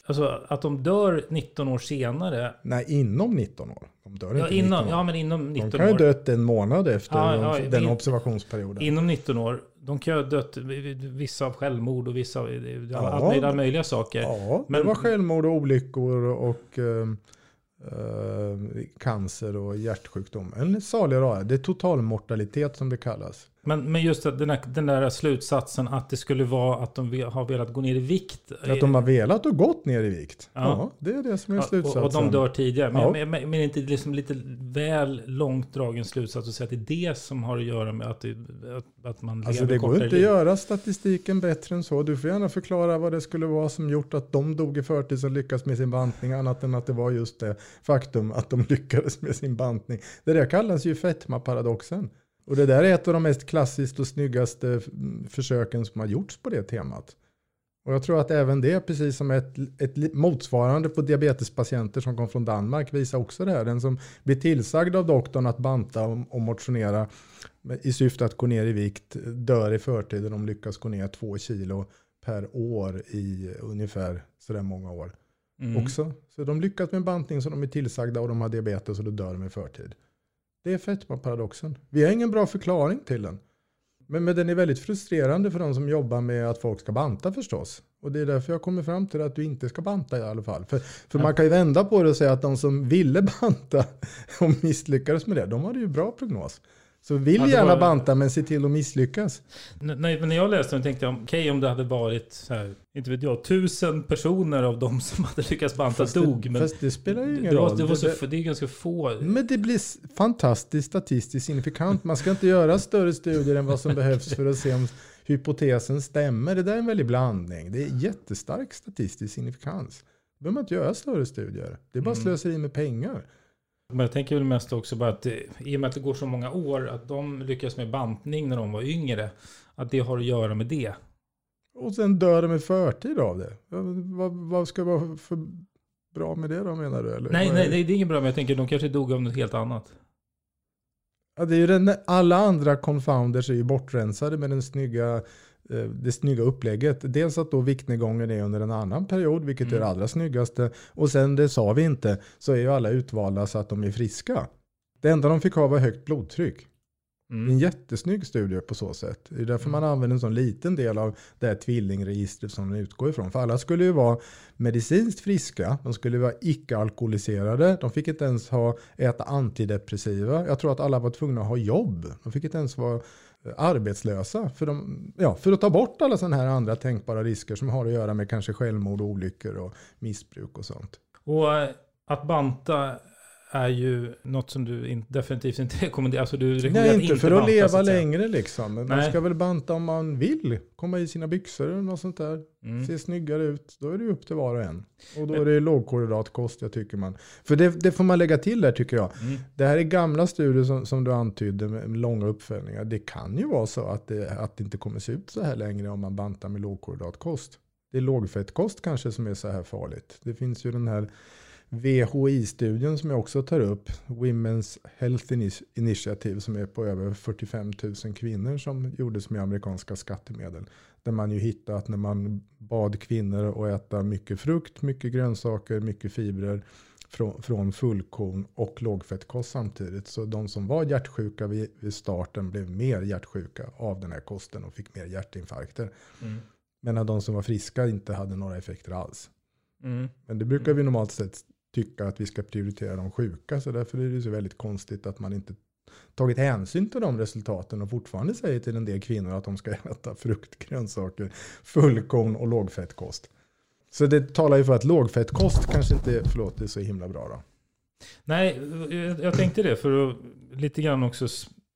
Alltså att de dör nitton år senare. Nej, inom nitton år. De dör Ja, inte inom, nitton år. ja, men inom nitton år. De kan ju ha dött en månad efter ja, ja, den in, observationsperioden. Inom nitton år. De kan ju ha dött vissa av självmord och vissa av ja, alla möjliga saker. Ja, men, det var självmord och olyckor och uh, uh, cancer och hjärtsjukdom. En salig rara. Det är totalmortalitet som det kallas. Men, men just att den, här, den där slutsatsen att det skulle vara att de har velat gå ner i vikt. Att de har velat och gått ner i vikt. Ja, ja det är det som är slutsatsen. Och, och de dör tidigare. Men, ja. men, men, men inte liksom lite väl långt dragen slutsats att säga att det är det som har att göra med att, det, att, att man alltså lever det går kortare inte liv. att göra statistiken bättre än så. Du får gärna förklara vad det skulle vara som gjort att de dog i förtid som lyckas med sin bantning, annat än att det var just det faktum att de lyckades med sin bantning. Det där kallas ju fetmaparadoxen. Och det där är ett av de mest klassiskt och snyggaste försöken som har gjorts på det temat. Och jag tror att även det, precis som ett, ett motsvarande på diabetespatienter som kom från Danmark, visar också det här. Den som blir tillsagd av doktorn att banta och motionera i syfte att gå ner i vikt dör i förtid och de lyckas gå ner två kilo per år i ungefär sådär många år. Mm. Också. Så de lyckas med en bantning så de är tillsagda och de har diabetes och då dör de i förtid. Det är fetmaparadoxen. Vi har ingen bra förklaring till den. Men, men den är väldigt frustrerande för de som jobbar med att folk ska banta förstås. Och det är därför jag kommer fram till att du inte ska banta i alla fall. För, för ja. man kan ju vända på det och säga att de som ville banta och misslyckades med det, de hade ju bra prognos. Så vill ja, gärna var... banta men se till att misslyckas. Nej, men när jag läste den tänkte jag, okej okay, om det hade varit så här, inte vet jag, tusen personer av dem som hade lyckats banta fast det, dog. Men fast det spelar ju ingen det var, roll. Det, var så, det, det är ganska få. Men det blir fantastiskt statistiskt signifikant. Man ska inte göra större studier än vad som behövs för att se om hypotesen stämmer. Det där är en väldig blandning. Det är jättestark statistisk signifikans. Då behöver man inte göra större studier. Det är bara mm. slöseri med pengar. Men jag tänker väl mest också bara att det, i och med att det går så många år att de lyckas med bantning när de var yngre, att det har att göra med det. Och sen dör de i förtid av det. Vad, vad ska vara för bra med det då, menar du? Eller? Nej, nej, det är inget bra, men jag tänker de kanske dog av något helt annat. Ja, det är ju den, alla andra confounders är ju bortrensade med den snygga, det snygga upplägget. Dels att då viktnedgången är under en annan period, vilket mm. är det allra snyggaste. Och sen, det sa vi inte, så är ju alla utvalda så att de är friska. Det enda de fick ha var högt blodtryck. Mm. En jättesnygg studie på så sätt. Det är därför man använder en sån liten del av det här tvillingregistret som den utgår ifrån. För alla skulle ju vara medicinskt friska. De skulle vara icke-alkoholiserade. De fick inte ens ha, äta antidepressiva. Jag tror att alla var tvungna att ha jobb. De fick inte ens vara arbetslösa. För, de, ja, för att ta bort alla sådana här andra tänkbara risker som har att göra med kanske självmord, olyckor och missbruk och sånt. Och att banta är ju något som du in, definitivt inte rekommenderar. Alltså du rekommenderar Nej, inte, inte för att banta, leva att längre liksom. Men man ska väl banta om man vill. Komma i sina byxor eller något sånt där. Mm. Se snyggare ut. Då är det upp till var och en. Och då men, är det lågkolhydratkost, jag tycker man. För det, det får man lägga till där, tycker jag. Mm. Det här är gamla studier som, som du antydde med, med långa uppföljningar. Det kan ju vara så att det, att det inte kommer se ut så här längre om man bantar med lågkolhydratkost. Det är lågfettkost kanske som är så här farligt. Det finns ju den här W H I-studien som jag också tar upp, Women's Health Initiative, som är på över fyrtiofem tusen kvinnor som gjordes med amerikanska skattemedel. Där man ju hittade att när man bad kvinnor att äta mycket frukt, mycket grönsaker, mycket fibrer från, från fullkorn och lågfettkost samtidigt. Så de som var hjärtsjuka vid, vid starten blev mer hjärtsjuka av den här kosten och fick mer hjärtinfarkter. Mm. Medan de som var friska inte hade några effekter alls. Mm. Men det brukar vi normalt sett tycka att vi ska prioritera de sjuka, så därför är det så väldigt konstigt att man inte tagit hänsyn till de resultaten och fortfarande säger till en del kvinnor att de ska äta frukt, grönsaker, fullkorn och lågfettkost. Så det talar ju för att lågfettkost kanske inte, förlåt, är så himla bra då. Nej, jag tänkte det för att lite grann också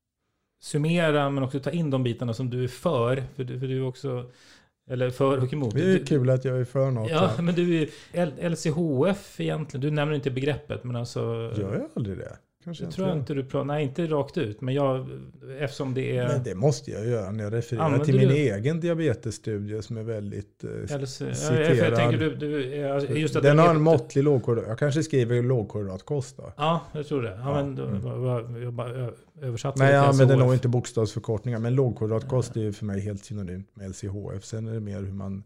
summera men också ta in de bitarna som du är för, för du, för du är också eller för och emot. Det är kul att jag är för något. Ja, här. Men du är L C H F egentligen. Du nämner inte begreppet, men alltså... Gör jag aldrig det? Kanske jag tror jag inte du pratar... Nej, inte rakt ut. Men jag... Eftersom det är... Men det måste jag göra när jag refererar Använder till min du... egen diabetesstudie som är väldigt eh, L C... citerad. Ja, jag tänker du... du just att den har en måttlig lågkolhydrat. Jag kanske skriver lågkolhydratkost då. Ja, jag tror det. Ja, ja. Men då, mm. jag bara översatt. Nej, jag använder nog inte bokstavsförkortningar. Men lågkolhydratkost är ju för mig helt synonymt med L C H F. Sen är det mer hur man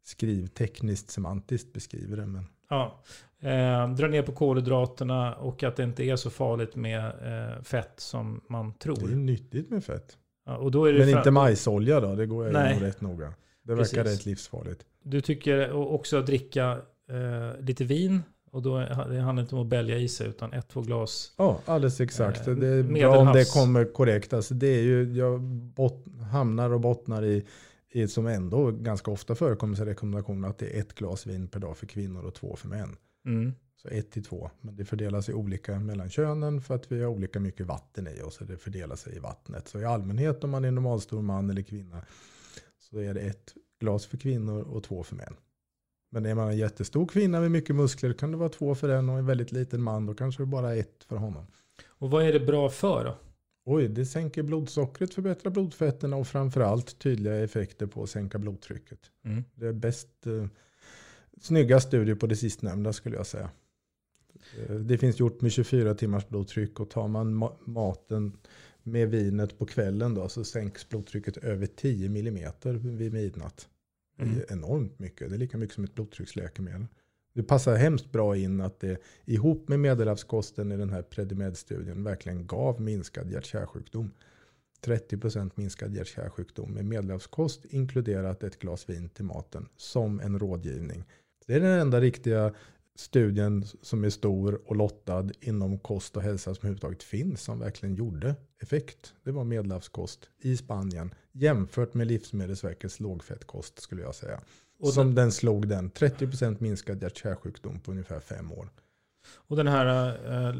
skrivtekniskt, semantiskt beskriver det. Men... Ja, eh, dra ner på kolhydraterna och att det inte är så farligt med eh, fett som man tror. Det är nyttigt med fett. Ja, och då är det men fram- inte majsolja då, det går jag nog rätt noga. Det Precis. verkar rätt livsfarligt. Du tycker också att dricka eh, lite vin. Och då det handlar inte om att bälja i sig utan ett, två glas. Ja, alldeles exakt. Eh, det är bra medelhavs. om det kommer korrekt. Alltså det är ju, jag bot, hamnar och bottnar i, i som ändå ganska ofta förekommer i rekommendationer att det är ett glas vin per dag för kvinnor och två för män. Mm. Så ett till två. Men det fördelar sig olika mellan könen för att vi har olika mycket vatten i oss. Så det fördelar sig i vattnet. Så i allmänhet om man är normalstor man eller kvinna så är det ett glas för kvinnor och två för män. Men är man en jättestor kvinna med mycket muskler kan det vara två för den och en väldigt liten man då kanske det bara är ett för honom. Och vad är det bra för då? Oj, det sänker blodsockret, förbättrar blodfetterna och framförallt tydliga effekter på att sänka blodtrycket. Mm. Det är bäst eh, snygga studier på det sistnämnda skulle jag säga. Eh, det finns gjort med tjugofyra timmars blodtryck och tar man ma- maten med vinet på kvällen då så sänks blodtrycket över tio millimeter vid midnatt. Mm. Det är enormt mycket. Det är lika mycket som ett blodtrycksläkemedel. Det passar hemskt bra in att det ihop med medelhavskosten i den här Predimed-studien verkligen gav minskad hjärt-kärlsjukdom. trettio procent minskad hjärt-kärlsjukdom med medelhavskost inkluderat ett glas vin till maten som en rådgivning. Det är den enda riktiga studien som är stor och lottad inom kost och hälsa som överhuvudtaget finns som verkligen gjorde effekt. Det var medelhavskost i Spanien jämfört med Livsmedelsverkets lågfettkost skulle jag säga. Och som den, den slog den trettio procent minskad hjärt-kärlsjukdom på ungefär fem år. Och den här äh,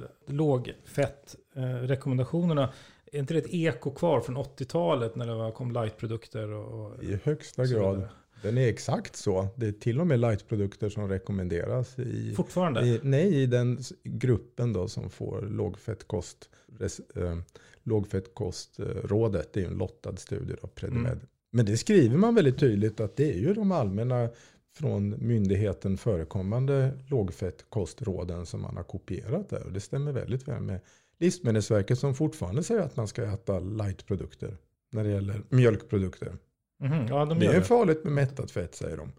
lågfett-rekommendationerna, äh, är inte det ett eko kvar från åttiotalet när det kom lightprodukter? Och, och, I högsta grad. Den är exakt så. Det är till och med lightprodukter som rekommenderas. I, Fortfarande? I, nej, i den gruppen då som får lågfettkost. Res, äh, lågfettkostrådet, det är ju en lottad studie av Predimed. Mm. Men det skriver man väldigt tydligt att det är ju de allmänna från myndigheten förekommande lågfettkostråden som man har kopierat där. Och det stämmer väldigt väl med Livsmedelsverket som fortfarande säger att man ska äta lightprodukter när det gäller mjölkprodukter. Mm, ja, de det är det. farligt med mättat fett säger de.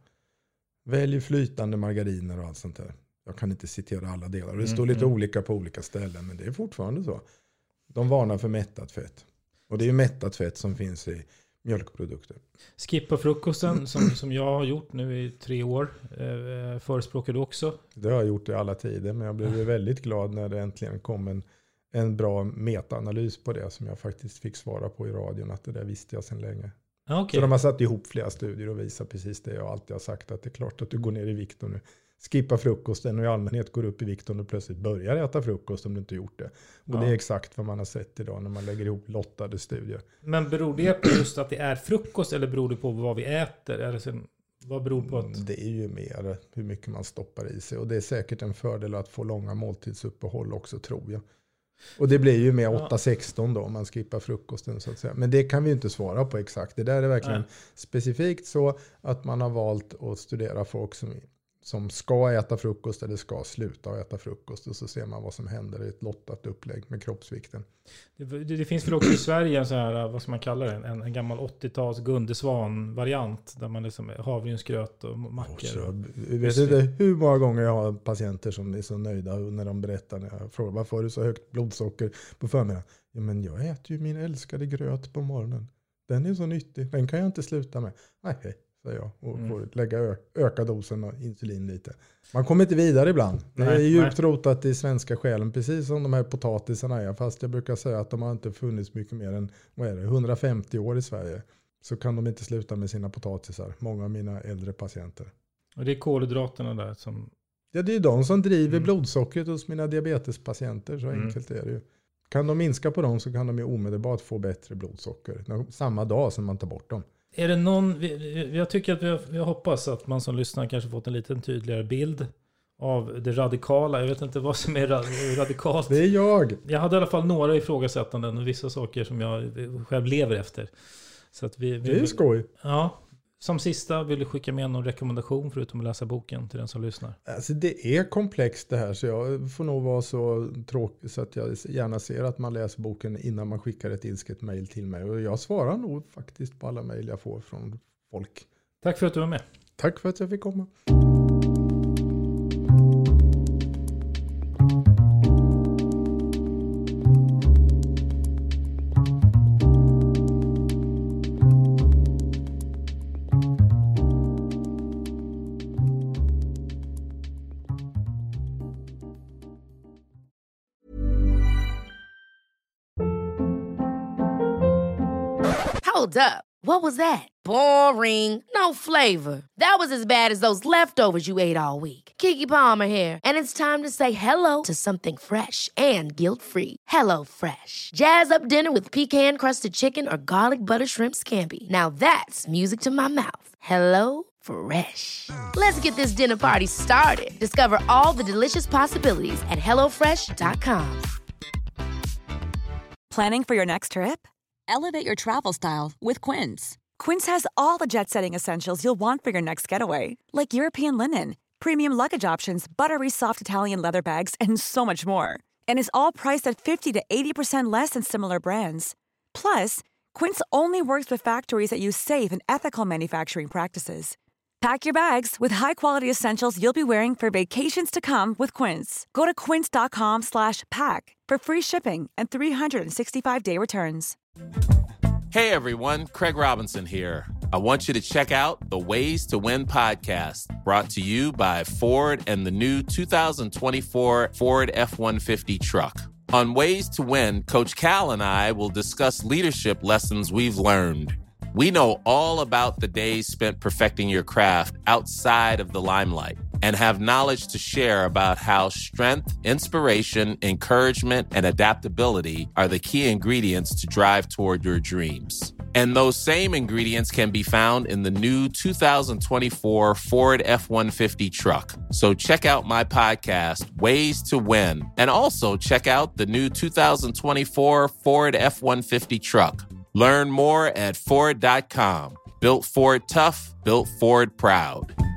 Välj flytande margariner och allt sånt där. Jag kan inte citera alla delar. Det står mm, lite mm. olika på olika ställen men det är fortfarande så. De varnar för mättat fett. Och det är ju mättat fett som finns i mjölkprodukter. Skippa frukosten som, som jag har gjort nu i tre år. Eh, förespråkar du också? Det har jag gjort i alla tider. Men jag blev väldigt glad när det äntligen kom en, en bra metaanalys på det. Som jag faktiskt fick svara på i radion. Att det där visste jag sedan länge. Okay. Så de har satt ihop flera studier och visar precis det jag alltid har sagt. Att det är klart att du går ner i vikt och nu skippa frukosten och i allmänhet går upp i vikt om du plötsligt börjar äta frukost om du inte gjort det. Och ja. Det är exakt vad man har sett idag när man lägger ihop lottade studier. Men beror det på just att det är frukost eller beror det på vad vi äter? Är det sen, vad beror på att... Det är ju mer hur mycket man stoppar i sig och det är säkert en fördel att få långa måltidsuppehåll också tror jag. Och det blir ju med åtta sexton då om man skippar frukosten så att säga. Men det kan vi inte svara på exakt. Det där är verkligen Nej. specifikt så att man har valt att studera folk som som ska äta frukost eller ska sluta att äta frukost. Och så ser man vad som händer i ett lottat upplägg med kroppsvikten. Det, det, det finns väl också i Sverige en så här, vad ska man kalla det? En, en gammal åttio-tals Gunde Svan-variant. Där man liksom havregrynsgröt och mackor. Och jag vet inte hur många gånger jag har patienter som är så nöjda när de berättar. När jag frågar varför har du så högt blodsocker på förmiddagen? Ja, men jag äter ju min älskade gröt på morgonen. Den är så nyttig. Den kan jag inte sluta med. Nej, säger jag. Och mm. får lägga ö- öka dosen och insulin lite. Man kommer inte vidare ibland. Det nej, är djupt nej. rotat i svenska själen. Precis som de här potatisarna är. Fast jag brukar säga att de har inte funnits mycket mer än vad är det, hundrafemtio år i Sverige. Så kan de inte sluta med sina potatisar. Många av mina äldre patienter. Och det är kolhydraterna där som... Ja, det är de som driver mm. blodsockret hos mina diabetespatienter. Så mm. enkelt är det ju. Kan de minska på dem så kan de ju omedelbart få bättre blodsocker. Samma dag som man tar bort dem. Är det någon, jag tycker att vi, vi hoppas att man som lyssnar kanske fått en lite tydligare bild av det radikala. Jag vet inte vad som är radikalt. Det är jag. Jag hade i alla fall några ifrågasättanden och vissa saker som jag själv lever efter. Så att vi, vi, det är skoj. Ja. Som sista, vill du skicka med någon rekommendation förutom att läsa boken till den som lyssnar? Alltså det är komplext det här så jag får nog vara så tråkig så att jag gärna ser att man läser boken innan man skickar ett ilsket mejl till mig. Och jag svarar nog faktiskt på alla mejl jag får från folk. Tack för att du var med. Tack för att jag fick komma. Hold up. What was that? Boring. No flavor. That was as bad as those leftovers you ate all week. Keke Palmer here, and it's time to say hello to something fresh and guilt-free. Hello Fresh. Jazz up dinner with pecan-crusted chicken or garlic butter shrimp scampi. Now that's music to my mouth. Hello Fresh. Let's get this dinner party started. Discover all the delicious possibilities at hello fresh dot com. Planning for your next trip? Elevate your travel style with Quince. Quince has all the jet-setting essentials you'll want for your next getaway, like European linen, premium luggage options, buttery soft Italian leather bags, and so much more. And is all priced at fifty to eighty percent less than similar brands. Plus, Quince only works with factories that use safe and ethical manufacturing practices. Pack your bags with high-quality essentials you'll be wearing for vacations to come with Quince. Go to quince.com slash pack for free shipping and three sixty-five day returns. Hey everyone, Craig Robinson here. I want you to check out the Ways to Win podcast, brought to you by Ford and the new two thousand twenty-four Ford F one fifty truck. On Ways to Win, Coach Cal and I will discuss leadership lessons we've learned. We know all about the days spent perfecting your craft outside of the limelight and have knowledge to share about how strength, inspiration, encouragement, and adaptability are the key ingredients to drive toward your dreams. And those same ingredients can be found in the new two thousand twenty-four Ford F one fifty truck. So check out my podcast, Ways to Win, and also check out the new two thousand twenty-four Ford F one fifty truck. Learn more at Ford dot com. Built Ford tough, built Ford proud.